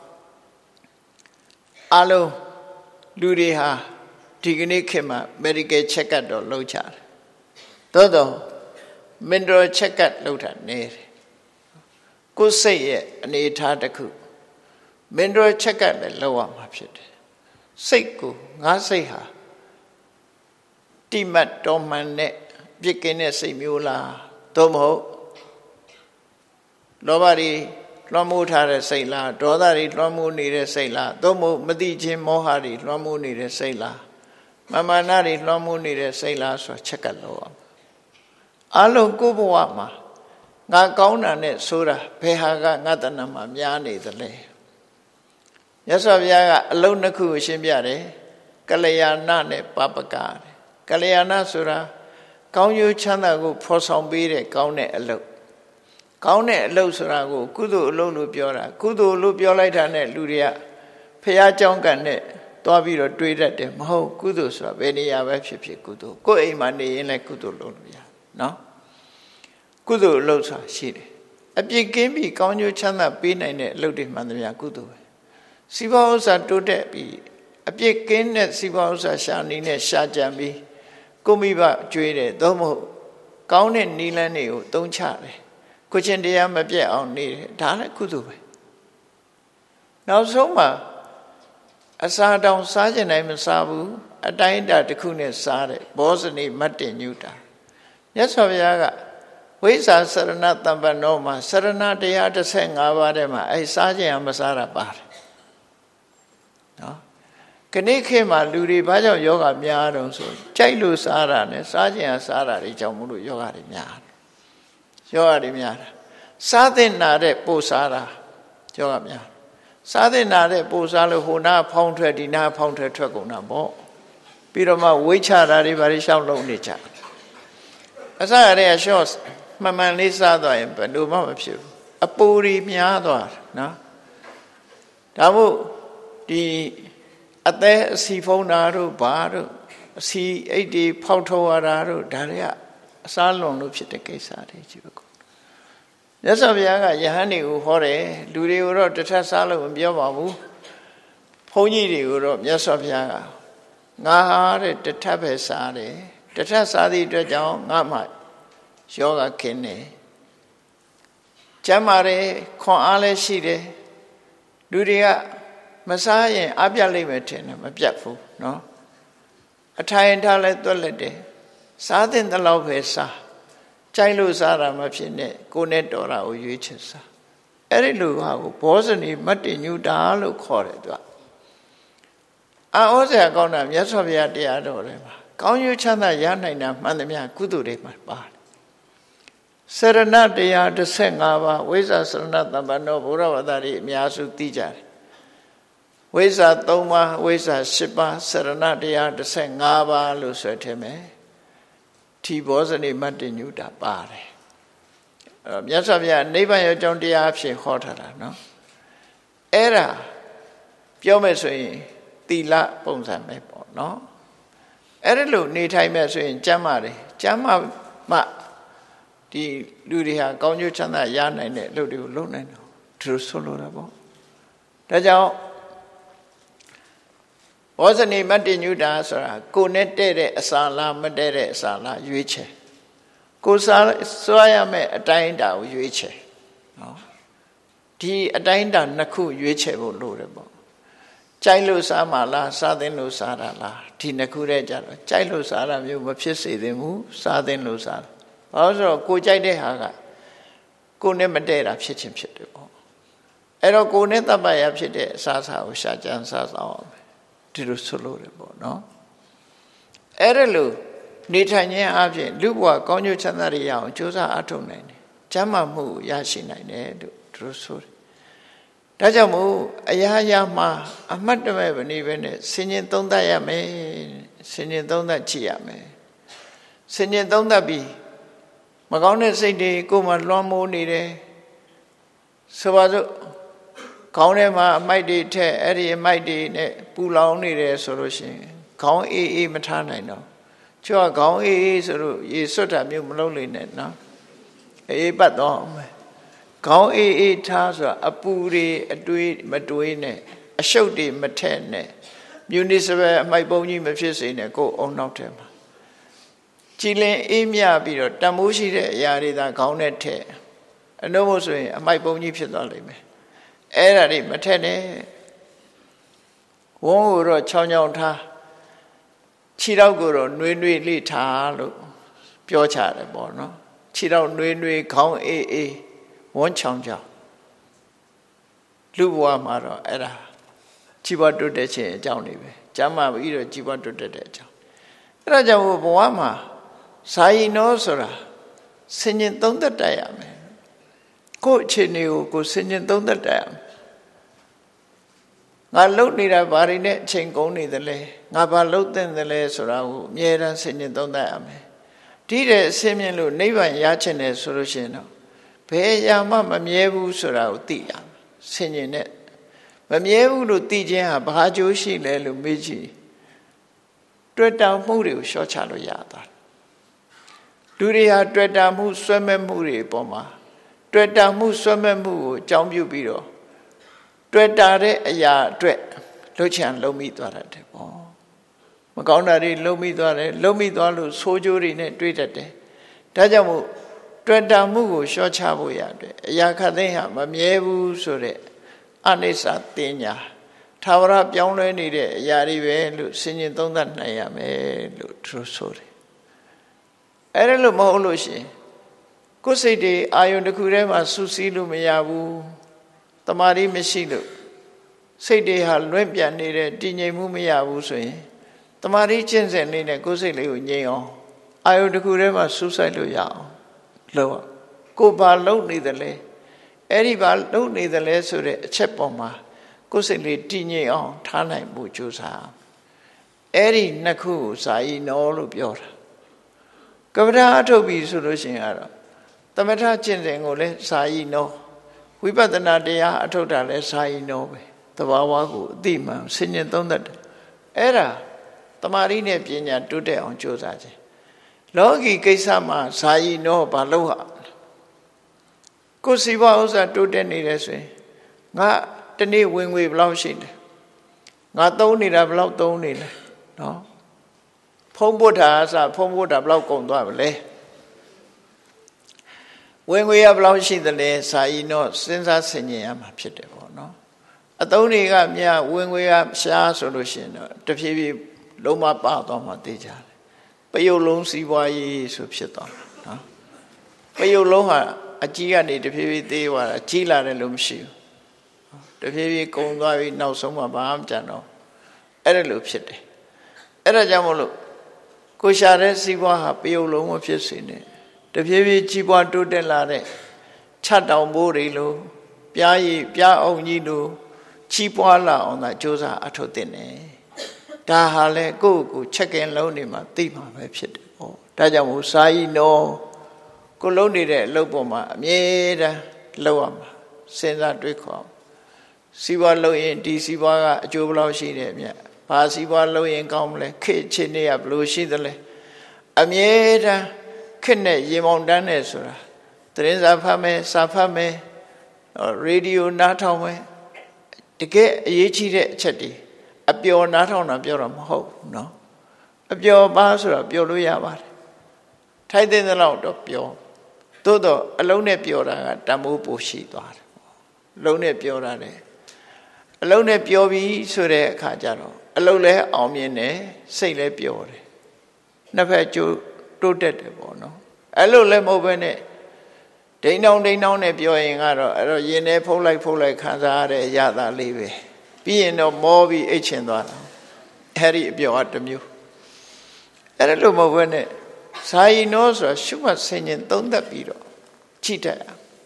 အလုံးလူတွေဟာဒီကနေ့ခေတ်မှာ medical check up တော့လုပ်ကြတယ်သို့တော့ mental check up လုပ်တာနည်းတယ်ကိုယ်စိတ်ရဲ့အနေအထားတစ်ခု mental check up လည်းလုပ်ရမှာဖြစ်တယ်စိတ်ကိုငါစိတ်ဟာတိမတ်တော်မှန်တဲ့ပြစ်ကင်းတဲ့စိတ်မျိုးလားသို့မဟုတ်လောဘတွေလွှမ်းမိုးထားတဲ့စိတ်လားဒေါသတွေလွှမ်းမိုးနေတဲ့စိတ်လားသို့မဟုတ်မသိခြင်းမောဟတွေလွှမ်းမိုးနေတဲ့စိတ်လားမာနတွေလွှမ်းမိုးနေတဲ့စိတ်လားဆိုတာချက်ကလို့အောင်အလုံးကိုယ်ဘဝမှာငါကောင်းတာနဲ့ဆိုတာဘယ်ဟာကငါတဏ္ဍမှာများနေသလဲမြတ်စွာဘုရားကအလုံးနှစ်ခုကိုရှင်းပြတယ်ကလျာဏနဲ့ပပကကလျာဏဆိုတာကောင်းကျိုးချမ်းသာကိုဖော်ဆောင်ပေးတဲ့ကောင်းတဲ့အလုပ်ကောင်းတဲ့အလုပ်ဆိုတာကိုကုသိုလ်အလုပ်လို့ပြောတာကုသိုလ်လို့ပြောလိုက်တာနဲ့လူတွေကဖះเจ้าကံနဲ့သွားပြီးတော့တွေးတတ်တယ်မဟုတ်ကုသိုလ်ဆိုတာဘယ်နေရာပဲဖြစ်ဖြစ်ကုသိုလ်ကိုယ်အိမ်မှာနေရင်လည်းကုသိုလ်လုပ်လို့ရနော်ကုသိုလ်အလုပ်ဆိုတာရှိတယ်အပြစ်ကင်းပြီးကောင်းကျိုးချမ်းသာပေးနိုင်တဲ့အလုပ်တွေမှန်သမျှကုသိုလ်ပဲစီးပွားဥစ္စာတိုးတက်ပြီးအပြစ်ကင်းတဲ့စီးပွားဥစ္စာရှာနေနဲ့ရှာကြံပြီးကိုမိဘကျွေးတယ်သို့မဟုတ်ကောင်းတဲ့နီလန်းတွေကိုသုံးချတယ်ကိုချင်းတရားမပြတ်အောင်နေတယ်ဒါလည်းကုသိုလ်ပဲနောက်ဆုံးမှာအစာတောင်စားကျင်တိုင်းမစားဘူးအတိုင်းအတာတစ်ခုနဲ့စားတယ်ဘောဇနိမတ္တညုတာမြတ်စွာဘုရားကဝိဇ္ဇာစရဏတမ္ပနောမှာစရဏတရား15ပါးထဲမှာအဲစားကျင်အောင်မစားတာပါတယ်နော်ခဏခေတ်မှာလူတွေဘာကြောင့်ယောဂများတော့ဆိုကြိုက်လို့စားတာနဲ့စားကျင်အောင်စားတာတွေကြောင့်မလို့ယောဂတွေများယောဂတွေများတာစားတဲ့နာတဲ့ပို့စားတာယောဂများစားတဲ့နာတဲ့ပို့စားလို့ဟိုနာဖောင်းထွက်ဒီနာဖောင်းထွက်ကုန်တာပေါ့ပြီးတော့မှဝိချတာတွေဘာတွေရှောက်လုံးနေကြအစရတဲ့ရှော့မှန်မှန်လေးစားသွားရင်ဘယ်လိုမှမဖြစ်ဘူးအပူတွေများသွားနော်ဒါမို့ဒီအသက်အစီဖုံးတာတို့ဘာတို့အစီအိတ်တွေဖောက်ထုတ်ရတာတို့ဒါတွေကအစားလွန်လို့ဖြစ်တဲ့ကိစ္စတွေကြီးပဲမြတ်စွာဘုရားကယဟန်တွေကိုဟောတယ်လူတွေကိုတော့တစ်ထပ်စားလို့မပြောပါဘူးဘုန်းကြီးတွေကိုတော့မြတ်စွာဘုရားကငါဟာတဲ့တစ်ထပ်ပဲစားတယ်တစ်ထပ်စားသည့်အတွက်ကြောင့်ငါမှယောဂခင်းတယ်ကျမ်းမာတယ်ခွန်အားလည်းရှိတယ်လူတွေကမစားရင်အပြတ်လိမ့်မယ်ထင်တယ်မပြတ်ဘူးနော်အထိုင်ထားလဲတွက်လက်တယ်စားတဲ့တလောက်ပဲစားကြိုက်လို့စားတာမဖြစ်နဲ့ကိုယ်နဲ့တော်တာကိုရွေးချယ်စားအဲ့ဒီလိုဟာကိုဘောဇနိမတ္တညုတာလို့ခေါ်တယ်သူကအောစရာကောင်းတာမြတ်စွာဘုရားတရားတော်ထဲမှာကောင်းကျိုးချမ်းသာရနိုင်တာမှန်သမျှကုသိုလ်တွေမှာပါတယ်စရဏတရား15ပါးဝိဇ္ဇာစရဏတမ္ပနောဘုရားဝတ္တတွေအများစုသိကြတယ်ဝိဇ္ဇာ3ပါးဝိဇ္ဇာ10ပါးစရဏတရား15ပါးလို့ဆိုထင်မယ်ထိဘောဇနိမတ္တညုတာပါတယ်မြတ်စွာဘုရားနိဗ္ဗာန်ရောက်ကြောင်းတရားအဖြစ်ဟောထားတာနော်အဲ့ဒါပြောမယ်ဆိုရင်သီလပုံစံပဲပေါ့နော်အဲ့ဒါလို့နေထိုင်မဲ့ဆိုရင်ကျမ်းမာတယ်ကျမ်းမာမှဒီလူတွေဟာကောင်းကျိုးချမ်းသာရနိုင်တဲ့အလုပ်တွေကိုလုပ်နိုင်တယ်သူတို့ဆိုလိုတာပေါ့ဒါကြောင့်ဘောဇနိမတ္တညုတာဆိုတာကိုယ်နဲ့တဲ့တဲ့အစာလားမတဲ့တဲ့အစာလားရွေးချယ်ကိုယ်စားရမယ့်အတိုင်းအတာကိုရွေးချယ်နော်ဒီအတိုင်းအတာနှစ်ခုရွေးချယ်ဖို့လိုတယ်ပေါ့ကြိုက်လို့စားမှလားစားသင့်လို့စားတာလားဒီနှစ်ခုတည်းကြတော့ကြိုက်လို့စားတာမျိုးမဖြစ်စေသင့်ဘူးစားသင့်လို့စားတယ်ဘာလို့ဆိုတော့ကိုကြိုက်တဲ့ဟာကကိုနဲ့မတည့်တာဖြစ်ချင်းဖြစ်တယ်ပေါ့အဲ့တော့ကိုနဲ့တပ်ပရဖြစ်တဲ့အစားအစာကိုရှာကြံစားဆောင်အောင်ဒီလိုဆိုလို့တယ်ပေါ့နော်အဲ့ဒါလို့နေထိုင်ခြင်းအပြင်လူဘဝကောင်းကျိုးချမ်းသာတွေရအောင်ကြိုးစားအထောက်နိုင်တယ်ကျမ်းမာမှုရရှိနိုင်တယ်လို့သူတို့ဆိုတယ်ဒါကြောင့်မို့အရာရာမှာအမှတ်တမဲ့မနေဘဲနဲ့ဆင်ញင်သုံးသပ်ရမယ်ဆင်ញင်သုံးသပ်ကြည့်ရမယ်ဆင်ញင်သုံးသပ်ပြီးမကောင်းတဲ့စိတ်တွေကိုယ်မှလွှမ်းမိုးနေတယ်ဆိုပါစို့ခေါင်းထဲမှာအမိုက်တွေထက်အဲ့ဒီအမိုက်တွေနဲ့ပူလောင်နေတယ်ဆိုလို့ရှိရင်ခေါင်းအေးအေးမထားနိုင်တော့ကျွတ်ခေါင်းအေးအေးဆိုလို့ရေစွတ်တာမျိုးမလုပ်နိုင်နဲ့နော်အေးပတ်တော့မယ်ခေါင်းအေးအေးထားဆိုတာအပူတွေအတွေးမတွေးနဲ့အရှုပ်တွေမထက်နဲ့မြူနီစပယ်အမိုက်ပုံကြီးမဖြစ်စေနဲ့ကိုယ်အုံနောက်ထဲမှာကြည်လင်အေးမြပြီးတော့တန်မိုးရှိတဲ့အရာတွေသာခေါင်းနဲ့ထက်အနှုတ်မို့ဆိုရင်အမိုက်ပုံကြီးဖြစ်သွားလိမ့်မယ်အဲ့ဒါတွေမထက်နဲ့ဝုန်းကိုတော့ချောင်းချောင်းထားခြေထောက်ကိုတော့နှွေးနှွေးလေးထားလို့ပြောချတယ်ပေါ့နော်ခြေထောက်နှွေးနှွေးခေါင်းအေးအေးဝဝန်းချောင်းကြောင့်လူဘဝမှာတော့အဲ့ဒါကြီးပွားတိုးတက်ခြင်းအကြောင်းတွေပဲကျမ်းမာပြီးတော့ကြီးပွားတိုးတက်တဲ့အကြောင်းအဲ့ဒါကြောင့်ဘဝမှာစာယီနောဆိုတာဆင်ញင်သုံးသက်တတ်ရမယ်ကိုယ့်အခြေအနေကိုဆင်ញင်သုံးသက်တတ်ရမယ်ငါလှုပ်နေတာဘာတွေနဲ့အချိန်ကုန်နေသလဲငါဘာလှုပ်သင့်သလဲဆိုတာကိုအမြဲတမ်းဆင်ញင်သုံးသက်ရမယ်ဒီတဲ့အစင်းမြင်လို့နိဗ္ဗာန်ရချင်တယ်ဆိုလို့ရှိရင်တော့ဘယ်အရာမှမမြဲဘူးဆိုတာကိုသိရမယ်ဆင်ញင်နဲ့မမြဲဘူးလို့သိခြင်းဟာဘာအကျိုးရှိလဲလို့မေးကြည့်တွေ့တာမှုတွေကိုလျှော့ချလို့ရတာလူတွေဟာတွေ့တာမှုဆွဲမဲ့မှုတွေအပေါ်မှာတွေ့တာမှုဆွဲမဲ့မှုကိုအကြောင်းပြုပြီးတော့တွေ့တာတဲ့အရာအတွက်လှုပ်ချင်လှုပ်မိသွားတယ်ပေါ့မကောင်းတာတွေလှုပ်မိသွားတယ်လှုပ်မိသွားလို့ဆိုးကျိုးတွေနဲ့တွေးတတ်တယ်ဒါကြောင့်မို့တွေ့တာမှုကိုလျှော့ချဖို့ရတယ်အရာခတ်သိမ်းဟာမမြဲဘူးဆိုတဲ့အနိစ္စတင်ညာသာဝရပြောင်းလဲနေတဲ့အရာတွေပဲလို့ဆင်ញင်သုံးသပ်နိုင်ရမယ်လို့သူဆိုတယ်အဲ့ဒါလို့မဟုတ်လို့ရှိရင်ကိုယ်စိတ်တွေအာယုန်တစ်ခုထဲမှာစူးစီးလို့မရဘူးတမာရီမရှိလို့စိတ်တွေဟာလွင့်ပြန်နေတဲ့တည်ငြိမ်မှုမရဘူးဆိုရင်တမာရီကျင့်စဉ်လေးနဲ့ကိုယ်စိတ်လေးကိုငြိမ်အောင်အာယုန်တစ်ခုထဲမှာစူးစိုက်လို့ရအောင်လို့ကိုဘာလုံနေတယ်လဲအဲ့ဒီဘာလုံနေတယ်လဲဆိုတဲ့အချက်ပေါ်မှာကိုယ်စိတ်လေးတည်ငြိမ်အောင်ထားနိုင်မှုကြိုးစားအဲ့ဒီနှစ်ခုကိုစာယီနောလို့ပြောတာကပ္ပဒါအထုတ်ပြီဆိုလို့ရှိရင်ကတော့သမထကျင့်စဉ်ကိုလည်းစာယီနောဝိပဿနာတရားအထုတ်တာလည်းစာယီနောပဲသဘာဝကိုအသိမှန်ဆင်ញင်သုံးသပ်တယ်အဲ့ဒါတမာရီနဲ့ပညာတိုးတက်အောင်ကြိုးစားခြင်းလောကီကိစ္စမှာစာယီနောဘာလို့ဟာကိုယ်စီပွားဥစ္စာတိုးတက်နေတယ်ဆိုရင်ငါတနေ့ဝင်ငွေဘယ်လောက်ရှိတယ်ငါသုံးနေတာဘယ်လောက်သုံးနေလဲနော်ဖုံးဖို့တာအစဖုံးဖို့တာဘယ်လောက်ကုန်သွားပါလဲဝင်ငွေရဘယ်လောက်ရှိသလဲစာယီနောစဉ်းစားဆင်ခြင်ရမှာဖြစ်တယ်ပေါ့နော်အသုံးတွေကမြဝင်ငွေကရှားဆိုလို့ရှိရင်တော့တဖြည်းဖြည်းလုံးမပါသွားမှသိကြတယ်ပယုတ်လုံးစီးပွားရေးဆိုဖြစ်သွားတာနော်ပယုတ်လုံးဟာအကြီးကနေတဖြည်းဖြည်းသေးသွားတာကြီးလာတယ်လို့မရှိဘူးတဖြည်းဖြည်းကုန်သွားပြီးနောက်ဆုံးမှဘာမှမကြံတော့အဲ့ဒါလိုဖြစ်တယ်အဲ့ဒါကြောင့်မို့လို့ကိုရှာတဲ့စီးပွားဟာပယုတ်လုံးမဖြစ်စေနဲ့တဖြည်းဖြည်းကြီးပွားတိုးတက်လာတဲ့ခြတ်တောင်ဘိုးတွေလိုပြားရည်ပြားအောင်ကြီးလိုကြီးပွားလာအောင်သာစ조사အထုတ်တင်တယ်ဒါဟာလေကိုယ့်ကိုချက်ကင်လုံးနေမှာသိမှာပဲဖြစ်တယ်ပေါ့ဒါကြောင့်မို့စာယီနောကိုလုံးနေတဲ့အလုပ်ပေါ်မှာအမြဲတမ်းလုပ်ရမှာစဉ်းစားတွေးခေါ်စီးပွားလုပ်ရင်ဒီစီးပွားကအကျိုးဘယ်လောက်ရှိတယ်မြတ်ဘာစီးပွားလုပ်ရင်ကောင်းမလဲခေတ်ချင်းတွေကဘယ်လိုရှိသလဲအမြဲတမ်းခေတ်နဲ့ရေမောင်တန်းနဲ့ဆိုတာသတင်းစာဖတ်မယ်စာဖတ်မယ်ရေဒီယိုနားထောင်မယ်တကယ်အရေးကြီးတဲ့အချက်တွေအပျော်နားထောင်တာပြောတာမဟုတ်ဘူးနော်အပျော်ပါဆိုတာပျော်လို့ရပါတယ်ထိုက်တဲ့လောက်တော့ပျော်သို့တော့အလုံးနဲ့ပျော်တာကတမိုးပိုရှိသွားတယ်အလုံးနဲ့ပျော်တာလေအလုံးနဲ့ပျော်ပြီးဆိုတဲ့အခါကျတော့အလုံးလည်းအောင်မြင်တယ်စိတ်လည်းပျော်တယ်နှစ်ဖက်ကျိုးတိုးတက်တယ်ပေါ့နော်အဲ့လိုလည်းမဟုတ်ဘဲနဲ့ဒိန်းတောင်းနဲ့ပြောရင်ကတော့အဲ့တော့ရင်ထဲဖုတ်လိုက်ခံစားရတဲ့အရာသာလေးပဲပြီးရင်တော့မောပြီးအိတ်ချင်သွားတာအဲ့ဒီအပြောအတစ်မျိုးအဲ့လိုမဟုတ်ဘဲနဲ့စာယီနောဆိုတာရှုမှတ်ဆင်ခြင်သုံးသပ်ပြီးတော့ကြည့်တတ်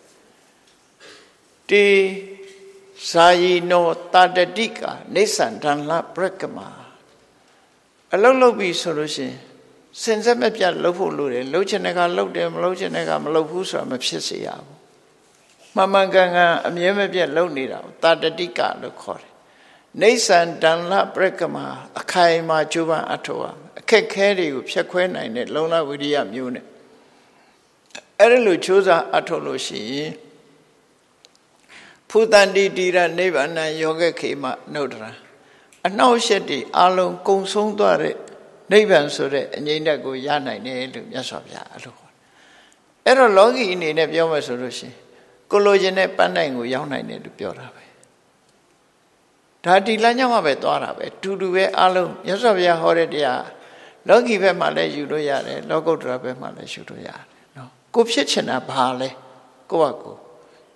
ဒီစာယီနောတာတတိကနေသန္တလပရကမအလုံးလုံးပြီးဆိုလို့ရှိရင်စင်ဆက်မပြတ်လှုပ်ဖို့လိုတယ်လှုပ်ချင်တဲ့ကလှုပ်တယ်မလှုပ်ချင်တဲ့ကမလှုပ်ဘူးဆိုတာမဖြစ်စေရဘူးမှန်ကန်အမြဲမပြတ်လှုပ်နေတာတာတတိကလို့ခေါ်တယ်နေသန္တလပရကမအခိုင်မာကျိုးပန်းအထောက်အခက်ခဲတွေကိုဖြတ်ခွဲနိုင်တဲ့လုံလဝိရိယမျိုးနဲ့အဲ့ဒါလိုချိုးစားအထောက်လို့ရှိရင်ဖုတန္တိတိရနိဗ္ဗာန်ယောဂခေမနုဒ္ဒရာအနှောက်အယှက်တွေအလုံးကုံဆုံးသွားတဲ့နိဗ္ဗာန်ဆိုတဲ့အငြိမ့်တက်ကိုရနိုင်တယ်လို့မြတ်စွာဘုရားအဲ့လိုခေါ်တယ်အဲ့တော့လောကီအနေနဲ့ပြောမှဆိုလို့ရှိရင်ကိုလိုချင်တဲ့ပန်းတိုင်ကိုရောက်နိုင်တယ်လို့ပြောတာပဲဒါဒီလမ်းကြောင်းကပဲသွားတာပဲတူတူပဲအလုံးမြတ်စွာဘုရားဟောတဲ့တရားလောကီဘက်မှာလည်းယူလို့ရတယ်လောကုတ္တရာဘက်မှာလည်းယူလို့ရတယ်နော်ကိုဖြစ်ချင်တာဘာလဲကိုယ့်ဟာကို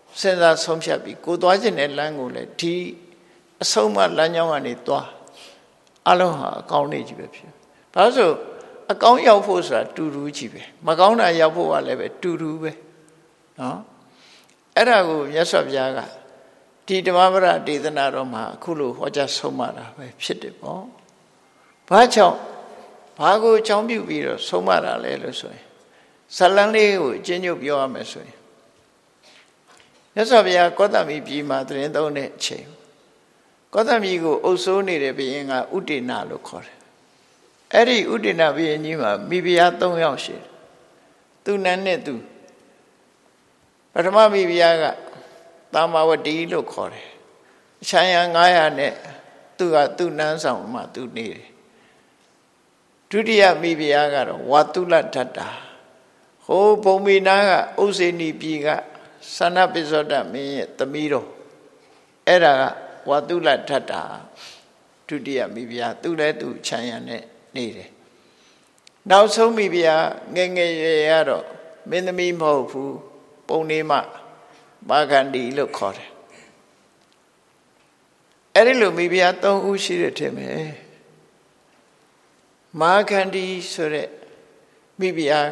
စဉ်းစားဆုံးဖြတ်ပြီးကိုသွားခြင်းတဲ့လမ်းကိုလည်းဒီအဆုံးမလမ်းကြောင်းကနေသွားအလုံးဟာအကောင်းနေကြီးပဲဖြစ်ဘာလို့ဆိုအကောင်းရောက်ဖို့ဆိုတာတူတူကြီးပဲမကောင်းတာရောက်ဖို့ကလည်းပဲတူတူပဲနော်အဲ့ဒါကိုမြတ်စွာဘုရားကဒီဓမ္မပဒဒေသနာတော်မှာအခုလိုဟောကြားဆုံးမတာပဲဖြစ်တယ်ပေါ့ဘာကြောင့်ဘာကိုအကြောင်းပြုပြီးတော့ဆုံးမတာလဲလို့ဆိုရင်ဇလန်းလေးကိုအချင်းချုပ်ပြောရမယ်ဆိုရင်မြတ်စွာဘုရားကောသမိပြည်မှာတရင်သုံးတဲ့အချိန်ကောသမိကိုအုပ်စိုးနေတဲ့ဘုရင်ကဥတေနလို့ခေါ်တယ်အဲ့ဒီဥတေနဘုရင်ကြီးမှာမိဖုရား3ယောက်ရှိတယ်သူနန်းနဲ့သူပထမမိဖုရားကသာမဝတီလို့ခေါ်တယ်အချမ်းရ900နဲ့သူကသူ့နန်းဆောင်မှာသူနေတယ်ဒုတိယမိဖုရားကတော့ဝါတုလထတ္တာဟိုဘုံမီနာကဥစေနီပြည်ကသန္နပိစ္ဆောတမင်းရဲ့သမီးတော်အဲ့ဒါကဝါတုလထတ္တာဒုတိယမိဖုရားသူလည်းသူချမ်းရနဲ့နေတယ်နောက်ဆုံးမိဖုရားငယ်ငယ်ရွယ်ရတော့မင်းသမီးမဟုတ်ဘူးပုံနေမမာခန္ဒီလို့ခေါ်တယ်အဲ့ဒီလိုမိဖုရား3ဦးရှိတယ်ထင်မယ်မာခန္ဒီဆိုတဲ့မိဖုရား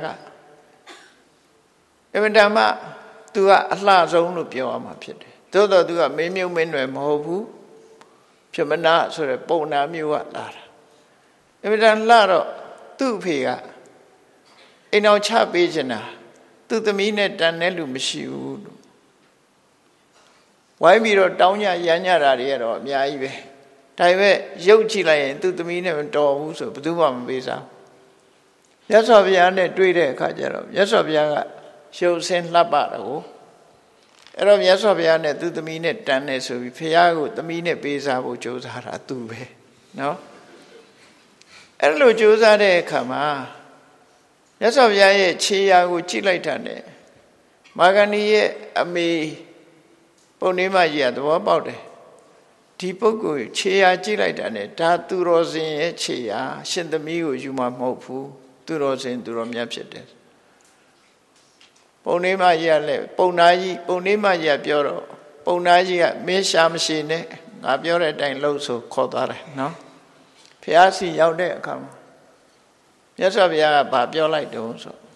ကအမှန်တမ်းသူကအလှဆုံးလို့ပြောရမှာဖြစ်တယ်သို့တော့သူကမင်းမြုပ်မင်းနွယ်မဟုတ်ဘူးပြမနာဆိုတဲ့ပုံနာမျိုးကလာတာအမှန်တမ်းလှတော့သူ့အဖေကအိမ်အောင်ချပေးချင်တာသူ့သမီးနဲ့တန်တဲ့လူမရှိဘူးလို့ဝိုင်းပြီးတော့တောင်းကြရမ်းကြတာတွေကတော့အများကြီးပဲဒါပေမဲ့ရုပ်ကြည့်လိုက်ရင်သူ့သမီးနဲ့မတော်ဘူးဆိုဘယ်သူမှမပေးစားမြတ်စွာဘုရားနဲ့တွေ့တဲ့အခါကျတော့မြတ်စွာဘုရားကရုပ်ဆင်းလှပတာကိုအဲ့တော့မြတ်စွာဘုရားနဲ့သူ့သမီးနဲ့တန်နေဆိုပြီးဘုရားကိုသမီးနဲ့ပေးစားဖို့ကြိုးစားတာသူပဲနော်အဲ့လိုကြိုးစားတဲ့အခါမှာမြတ်စွာဘုရားရဲ့ခြေရာကိုကြည့်လိုက်တာနဲ့မာဂန္ဒီရဲ့အမေပုံနေမကြီးကသဘောပေါက်တယ်ဒီပုဂ္ဂိုလ်ခြေရာကြည့်လိုက်တာနဲ့ဒါသူတော်စင်ရဲ့ခြေရာရှင်သမီးကိုယူမှာမဟုတ်ဘူးသူတော်စင်သူတော်မြတ်ဖြစ်တယ်ပုံနေမကြီးကလည်းပုံနာကြီးပုံနေမကြီးကပြောတော့ပုံနာကြီးကမင်းရှာမရှိနဲ့ငါပြောတဲ့အတိုင်းလုပ်ဆိုခေါ်သွားတယ်နော်ဖျားစီရောက်တဲ့အခါမှာမြတ်စွာဘုရားကဗာပြောလိုက်တုံးဆို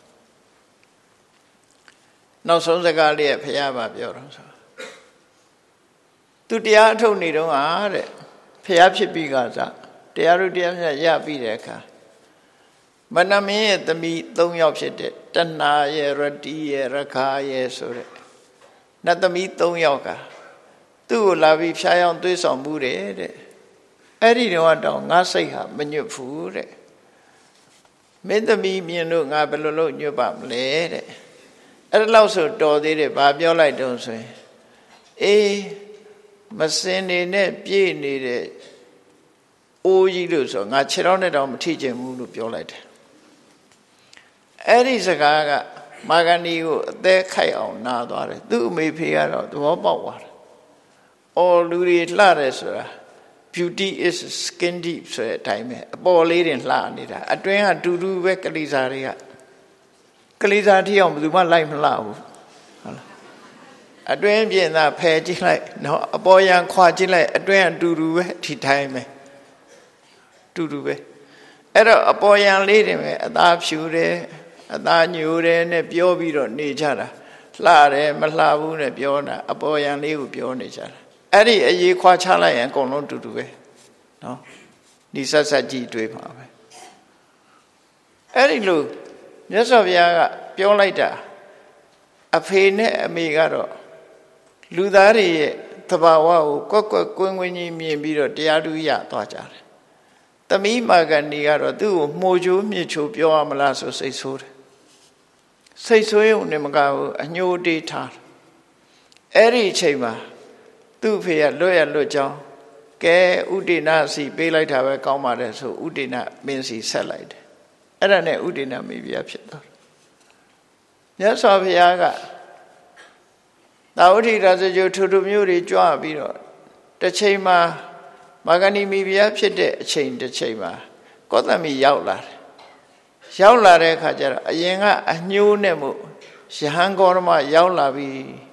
နောက်ဆုံးစကားလေးကဖျားဗာပြောတော့ဆိုသူတရားအထုတ်နေတော့တဲ့ဖျားဖြစ်ပြီးကစားတရားတို့တရားမြတ်ရပြီးတဲ့အခါမနမင်းရဲ့သမီး3ယောက်ဖြစ်တဲ့တဏှာရဲ့ရတိရဲ့ရခာရဲ့ဆိုတဲ့နတ်သမီး3ယောက်ကသူ့ကိုလာပြီးဖျားယောင်းသွေးဆောင်မှုတဲ့အဲ့ဒီတော့တော့ငါစိတ်ဟာမညွတ်ဘူးတဲ့မင်းသမီးမြင်လို့ငါဘယ်လိုလုပ်ညွတ်ပါမလဲတဲ့အဲ့ဒါလောက်ဆိုတော်သေးတယ်ဘာပြောလိုက်တုံးဆိုရင်အေးမစင်နေနဲ့ပြည့်နေတဲ့အိုးကြီးလို့ဆိုငါခြေထောက်နဲ့တောင်မထိချင်ဘူးလို့ပြောလိုက်တယ်အဲ့ဒီစကားကမာဂန္ဒီကိုအသက်ခိုက်အောင်နာသွားတယ်သူ့အမေဖေကတော့သဘောပေါက်သွားတယ်အော်လူတွေလှတယ်ဆိုတာ beauty is skin deep ဆိုတဲ့အတိုင်းပဲအပေါ်လေးတင်လှနေတာအတွင်းကတူတူပဲကလေးစားတွေကကလေးစားထိအောင်ဘယ်သူမှလိုက်မလှဘူးဟုတ်လားအတွင်းပြင်သာဖယ်ကြည့်လိုက်နော်အပေါ်ရန်ခွာကြည့်လိုက်အတွင်းကတူတူပဲဒီတိုင်းပဲတူတူပဲအဲ့တော့အပေါ်ရန်လေးတင်ပဲအသားဖြူတယ်အသားညိုတယ်နဲ့ပြောပြီးတော့နေကြတာလှတယ်မလှဘူးနဲ့ပြောတာအပေါ်ရန်လေးကိုပြောနေကြတာအဲ့ဒီအရေးခွာချလိုက်ရင်အကုန်လုံးတူတူပဲနော်ဒီဆက်ဆက်ကြည့်တွေ့ပါပဲအဲ့ဒီလိုမြတ်စွာဘုရားကပြောလိုက်တာအဖေနဲ့အမေကတော့လူသားတွေရဲ့သဘာဝကိုကွက်ကွက်ကွင်းကွင်းကြီးမြင်ပြီးတော့တရားတူရသွားကြတယ်သမီးမာဂန္ဒီကတော့သူ့ကိုမှုချိုးမြစ်ချိုးပြောရမလားဆိုစိတ်ဆိုးတယ်စိတ်ဆိုးရုံနဲ့မကဘူးအညှိုးတေးထားအဲ့ဒီအချိန်မှာသူ့ဖေကလွတ်ရလွတ်ကြောင်းကဲဥဒိဏစီပေးလိုက်တာပဲကောင်းပါတယ်ဆိုဥဒိဏမင်းစီဆက်လိုက်တယ်အဲ့ဒါနဲ့ဥဒိဏမိဖုရားဖြစ်သွားတယ်မြတ်စွာဘုရားကသာဝတိရာဇဂိုထူထူမျိုးတွေကြွပြီးတော့တစ်ချိန်မှာမာဂန္ဒီမိဖုရားဖြစ်တဲ့အချိန်တစ်ချိန်မှာကောသမိရောက်လာတယ်ရောက်လာတဲ့အခါကျတော့အရင်ကအညှိုးနဲ့မို့ယဟန်ဂေါရမရောက်လာပြီး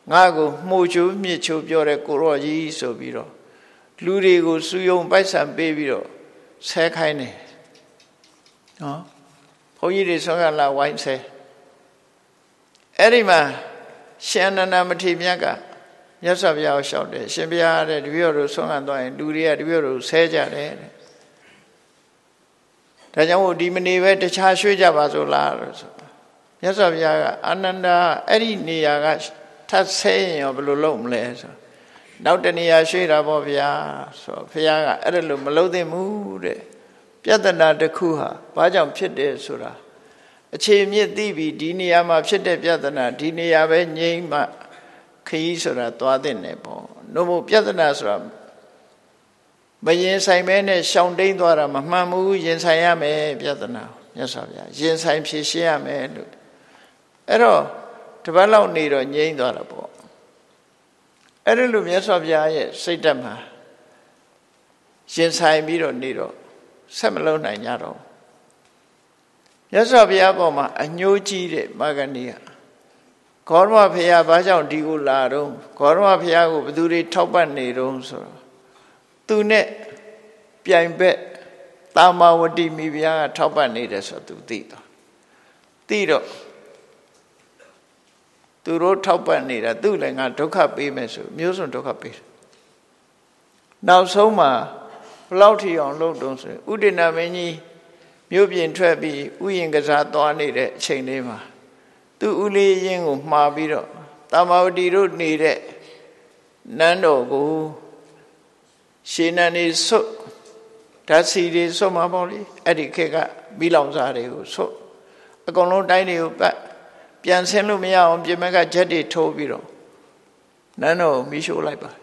ငါကိုမှုချိုးမြစ်ချိုးပြောတဲ့ကိုရော့ကြီးဆိုပြီးတော့လူတွေကိုစုယုံပိုက်ဆံပေးပြီးတော့ဆဲခိုင်းတယ်နော်ဘုန်းကြီးတွေဆွမ်းကလာဝိုင်းဆဲအဲ့ဒီမှာရှင်အနန္ဒမထေရမြတ်ကမြတ်စွာဘုရားကိုလျှောက်တယ်ရှင်ဘုရားတဲ့တပည့်တော်ဆွမ်းခံသွားရင်လူတွေကတပည့်တော်ဆဲကြတယ်တဲ့ဒါကြောင့်ဒီမနေပဲတခြားရွှေ့ကြပါစို့လားလို့ဆိုမြတ်စွာဘုရားကအာနန္ဒာအဲ့ဒီနေရာကထပ်ဆဲရင်ရောဘယ်လိုလုပ်မလဲဆိုနောက်တနေရာရွှေ့တာပေါ့ဗျာဆိုဘုရားကအဲ့ဒါလို့မလုပ်သင့်ဘူးတဲ့ပြဿနာတစ်ခုဟာဘာကြောင့်ဖြစ်တယ်ဆိုတာအခြေမြစ်သိပြီးဒီနေရာမှာဖြစ်တဲ့ပြဿနာဒီနေရာပဲငြိမ်းမှခရီးဆိုတာသွားတဲ့နေပေါ့နှုတ်မို့ပြဿနာဆိုတာမရင်ဆိုင်မဲနဲ့ရှောင်တိန်သွားတာမမှန်ဘူးရင်ဆိုင်ရမယ်ပြဿနာမြတ်စွာဘုရားရင်ဆိုင်ဖြေရှင်းရမယ်လို့အဲ့တော့တပတ်လောက်နေတော့ငြိမ်းသွားတာပေါ့အဲ့ဒါလိုမြတ်စွာဘုရားရဲ့စိတ်ဓာတ်မှာရင်ဆိုင်ပြီးတော့နေတော့ဆက်မလုံးနိုင်ကြတော့မြတ်စွာဘုရားပေါ်မှာအညှိုးကြီးတဲ့မာဂဏီကဂေါရမဘုရားဘာကြောင့်ဒီကိုလာတော့ဂေါရမဘုရားကိုဘယ်သူတွေထောက်ပံ့နေတော့ဆိုတော့သူနဲ့ပြိုင်ဘက်တာမာဝတိမိဖုရားကထောက်ပံ့နေတယ်ဆိုတော့သူသိတော့သူတို့ထောက်ပံ့နေတာသူ့လည်းငါဒုက္ခပေးမယ်ဆိုမျိုးစုံဒုက္ခပေးတယ်နောက်ဆုံးမှာဘလောက်ထီအောင်လုပ်တုံးဆိုဥဒိဏမင်းကြီးမြို့ပြင်ထွက်ပြီးဥယျာဉ်ကစားသွားနေတဲ့အချိန်လေးမှာသူ့ဦးလေးရင်ကိုမှားပြီးတော့တာမာဝတိတို့နေတဲ့နန်းတော်ကိုရှေနန်နေဆွတ်ဓာတ်စီတွေဆွတ်မှာပေါ့လေအဲ့ဒီခေတ်ကမီးလောင်စားတွေကိုဆွတ်အကုန်လုံးတိုင်းတွေကိုပတ်ပြန်ဆင်းလို့မရအောင်ပြင်မဲ့ကဂျက်တွေထိုးပြီးတော့နန်းတော်မီးရှို့လိုက်ပါ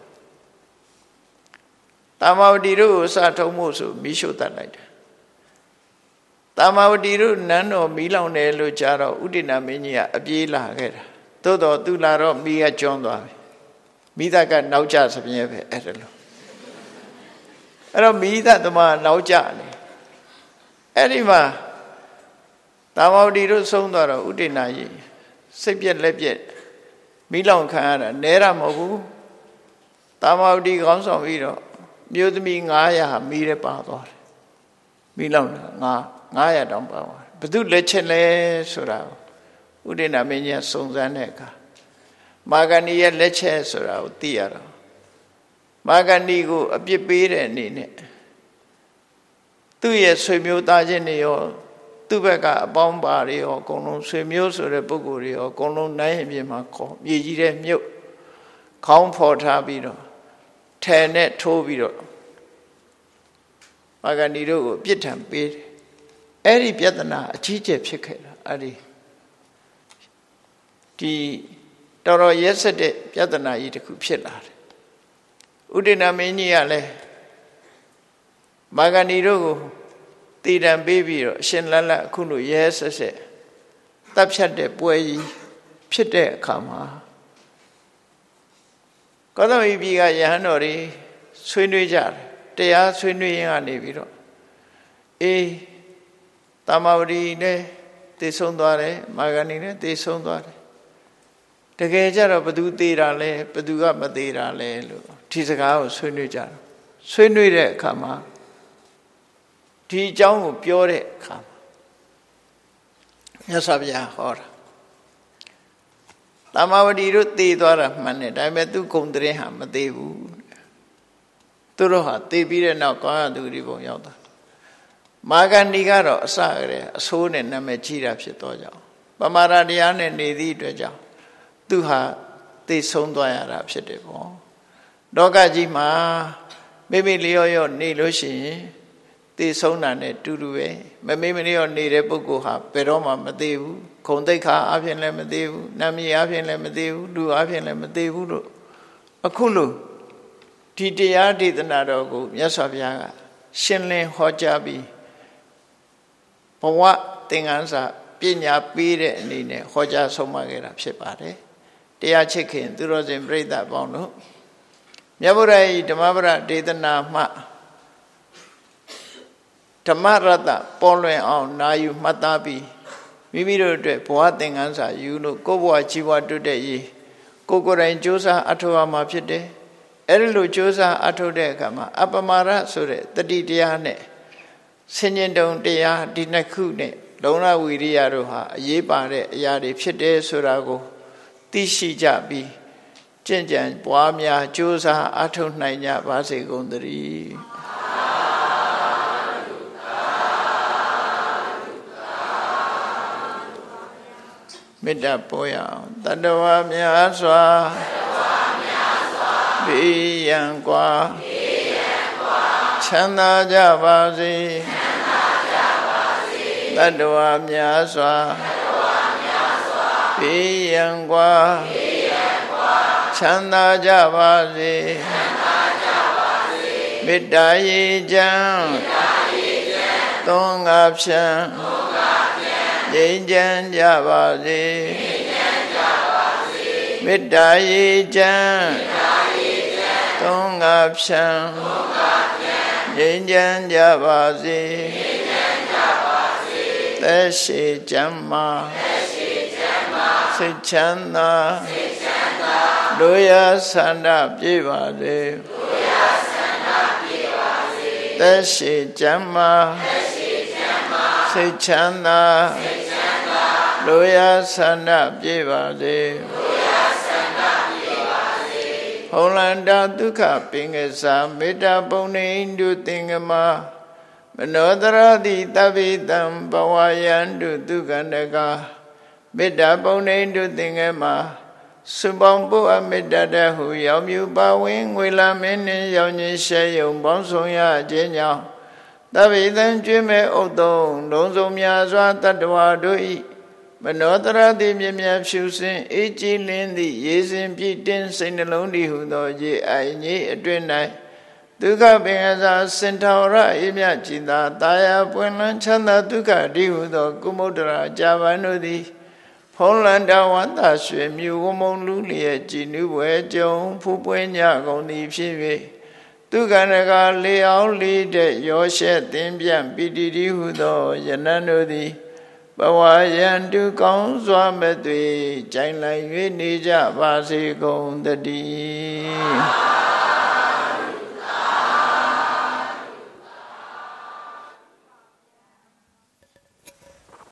တာမာဝတိတို့ကိုစထုံးဖို့ဆိုမီးရှို့တတ်လိုက်တယ်တာမာဝတိတို့နန်းတော်မီးလောင်တယ်လို့ကြားတော့ဥဒိဏမင်းကြီးကအပြေးလာခဲ့တာသို့တော်သူလာတော့မီးကကျွန်းသွားပြီမိသားကနောက်ကျစပြင်းပဲအဲ့ဒါလို့အဲ့တော့မိသားသမားနောက်ကျတယ်အဲ့ဒီမှာတာမာဝတိတို့ဆုံးသွားတော့ဥဒိဏကြီးစိတ်ပြက်လက်ပြက်မိလောင်ခံရတာနဲတာမဟုတ်ဘူးတာမာဝတိခေါင်းဆောင်ပြီးတော့မြို့သမီး900မိရဲပါသွားတယ်မိလောင်တာ900တောင်ပါသွားဘယ်သူလက်ချက်လဲဆိုတာဥဒိဏမင်းကြီးစုံစမ်းတဲ့အခါမာဂဏီရဲ့လက်ချက်ဆိုတာကိုသိရတော့မာဂဏီကိုအပြစ်ပေးတဲ့အနေနဲ့သူ့ရဲ့ဆွေမျိုးသားချင်းတွေရောသူ့ဘက်ကအပေါင်းပါတွေရောအကုန်လုံးဆွေမျိုးဆိုတဲ့ပုဂ္ဂိုလ်တွေရောအကုန်လုံးနိုင်ရင်ပြင်မှာခေါ်မြေကြီးတဲ့မြုပ်ခေါင်းဖော်ထားပြီးတော့ထဲနဲ့ထိုးပြီးတော့မာဂဏီတို့ကိုပြစ်ဒဏ်ပေးတယ်အဲ့ဒီပြဿနာအကြီးကျယ်ဖြစ်ခဲ့တာအဲ့ဒီတော်တော်ရက်စက်တဲ့ပြဿနာကြီးတစ်ခုဖြစ်လာတယ်ဥဒိဏမင်းကြီးကလည်းမာဂဏီတို့ကိုတည်တံပေးပြီးတော့အရှင်လတ်လတ်အခုလိုရဲဆက်ဆက်တပ်ဖြတ်တဲ့ပွဲကြီးဖြစ်တဲ့အခါမှာကောသမီပြည်ကယဟန်တော်တွေဆွေးနွေးကြတယ်တရားဆွေးနွေးရင်းကနေပြီးတော့တာမာဝတိနဲ့သေဆုံးသွားတယ်မာဂဏီနဲ့သေဆုံးသွားတယ်တကယ်ကြတော့ဘသူသေးတာလဲဘသူကမသေးတာလဲလို့ဒီစကားကိုဆွေးနွေးကြတယ်ဆွေးနွေးတဲ့အခါမှာဒီအကြောင်းကိုပြောတဲ့အခါမှာမြတ်စွာဘုရားဟောတာတာမာဝတိတို့သေသွားတာမှန်တယ်ဒါပေမဲ့သူဂုံတရင်ဟာမသေးဘူးသူတို့ဟာသေပြီးတဲ့နောက်ကောင်းရသူတွေပုံရောက်တာမာဂဏီကတော့အစကတည်းအဆိုးနဲ့နာမည်ကြီးတာဖြစ်တော့ကြောင်းပမာဒတရားနဲ့နေသည့်အတွက်ကြောင့်သူဟာသိဆုံးသွားရတာဖြစ်တယ်ပေါ့လောကကြီးမှာမိမိလျော့ရော့နေလို့ရှိရင်သိဆုံးတာနဲ့တူတူပဲမမိမလျော့နေတဲ့ပုဂ္ဂိုလ်ဟာဘယ်တော့မှမသေးဘူးဂုံတိတ်ခါအဖြစ်လည်းမသေးဘူးနာမည်အဖြစ်လည်းမသေးဘူးလူအဖြစ်လည်းမသေးဘူးလို့အခုလို့ဒီတရားဒေသနာတော်ကိုမြတ်စွာဘုရားကရှင်းလင်းဟောကြားပြီးဘဝသင်္ကန်းစာပညာပေးတဲ့အနေနဲ့ဟောကြားဆုံးမခဲ့တာဖြစ်ပါတယ်တရားချစ်ခင်သူတော်စင်ပြိဿအပေါင်းတို့မြတ်ဗုဒ္ဓ၏ဓမ္မပဒဒေသနာမှဓမ္မရတ္တပေါ်လွင်အောင်နာယူမှတ်သားပြီးမိမိတို့အတွက်ဘဝသင်္ကန်းစာယူလို့ကိုယ်ဘဝជីវတိုးတက်ရေးကိုကိုယ်တိုင်ကြိုးစားအထောက်အမှာဖြစ်တယ်အဲ့ဒီလိုကြိုးစားအထောက်တဲ့အခါမှာအပမာရဆိုတဲ့တတိတရားနဲ့ဆင်ញင်တုံတရားဒီနှစ်ခုနဲ့လုံလဝီရိယတို့ဟာအရေးပါတဲ့အရာတွေဖြစ်တယ်ဆိုတာကိုသိရှိကြပြီးကျင့်ကြံပွားများကြိုးစားအထောက်နိုင်ကြပါစေကုန်သတည်းမေတ္တာပို့ရအောင်တတ္တဝါများစွာဘေးရန်ကွာချမ်းသာကြပါစေတတ္တဝါများစွာဘေးရန်ကွာချမ်းသာကြပါစေမေတ္တာရေချမ်းသုံးငါဖြံငြိမ်းချမ်းကြပါစေမေတ္တာရေချမ်းသုံးငါဖြံငြိမ်းချမ်းကြပါစေသက်ရှိချမ်းမာစိတ်ချမ်းသာတို့ရဆန္ဒပြည့်ပါစေသက်ရှိချမ်းမာစိတ်ချမ်းသာတို့ရဆန္ဒပြည့်ပါစေဟောလန္တာဒုက္ခပင်ကစားမေတ္တာပုံနေတုသင်္ကမမနောတရတိတပိတံဘဝယန္တုဒုက္ခန္တကမေတ္တာပုံနေတုသင်္ကမစုပေါင်းပုအမေတ္တာတဟုရောက်မြူပါဝင်ငွေလာမင်းနှင့်ရောင်ကြီးရှဲယုံပေါင်းဆောင်ရခြင်းကြောင့်တပိတံကျွေးမဲ့ဥတုံလုံးစုံများစွာတတ္တဝါတို့ဤမနောတရတိမြမြဖြူစင်အေးကြည်လင်းသည့်ရေစင်ပြည့်တင်းစိတ်နှလုံးတည်ဟုသောရေအိုင်ကြီးအတွင်၌ဒုက္ခပင်ကစားစင်ထောရအေးမြကြည်သာတာယာပွင့်လန်းချမ်းသာဒုက္ခတည်ဟုသောကုမုဒ္ဒရာကြာပန်တို့သည်ဖုံးလန္တဝန္တာရွှေမြူဝမုံလူလျက်ကြည်နူးပွဲကြုံဖူးပွဲညကုန်သည်ဖြစ်၍ဒုက္ခန္တကလေအောင်လေးတဲ့ရောရှက်သင်ပြန့်ပိတိတိဟုသောယနံတို့သည်ဘဝယံတုကောင်းစွာမဲ့သွေကြိုင်လိုက်၍နေကြပါစေကုန်တည်း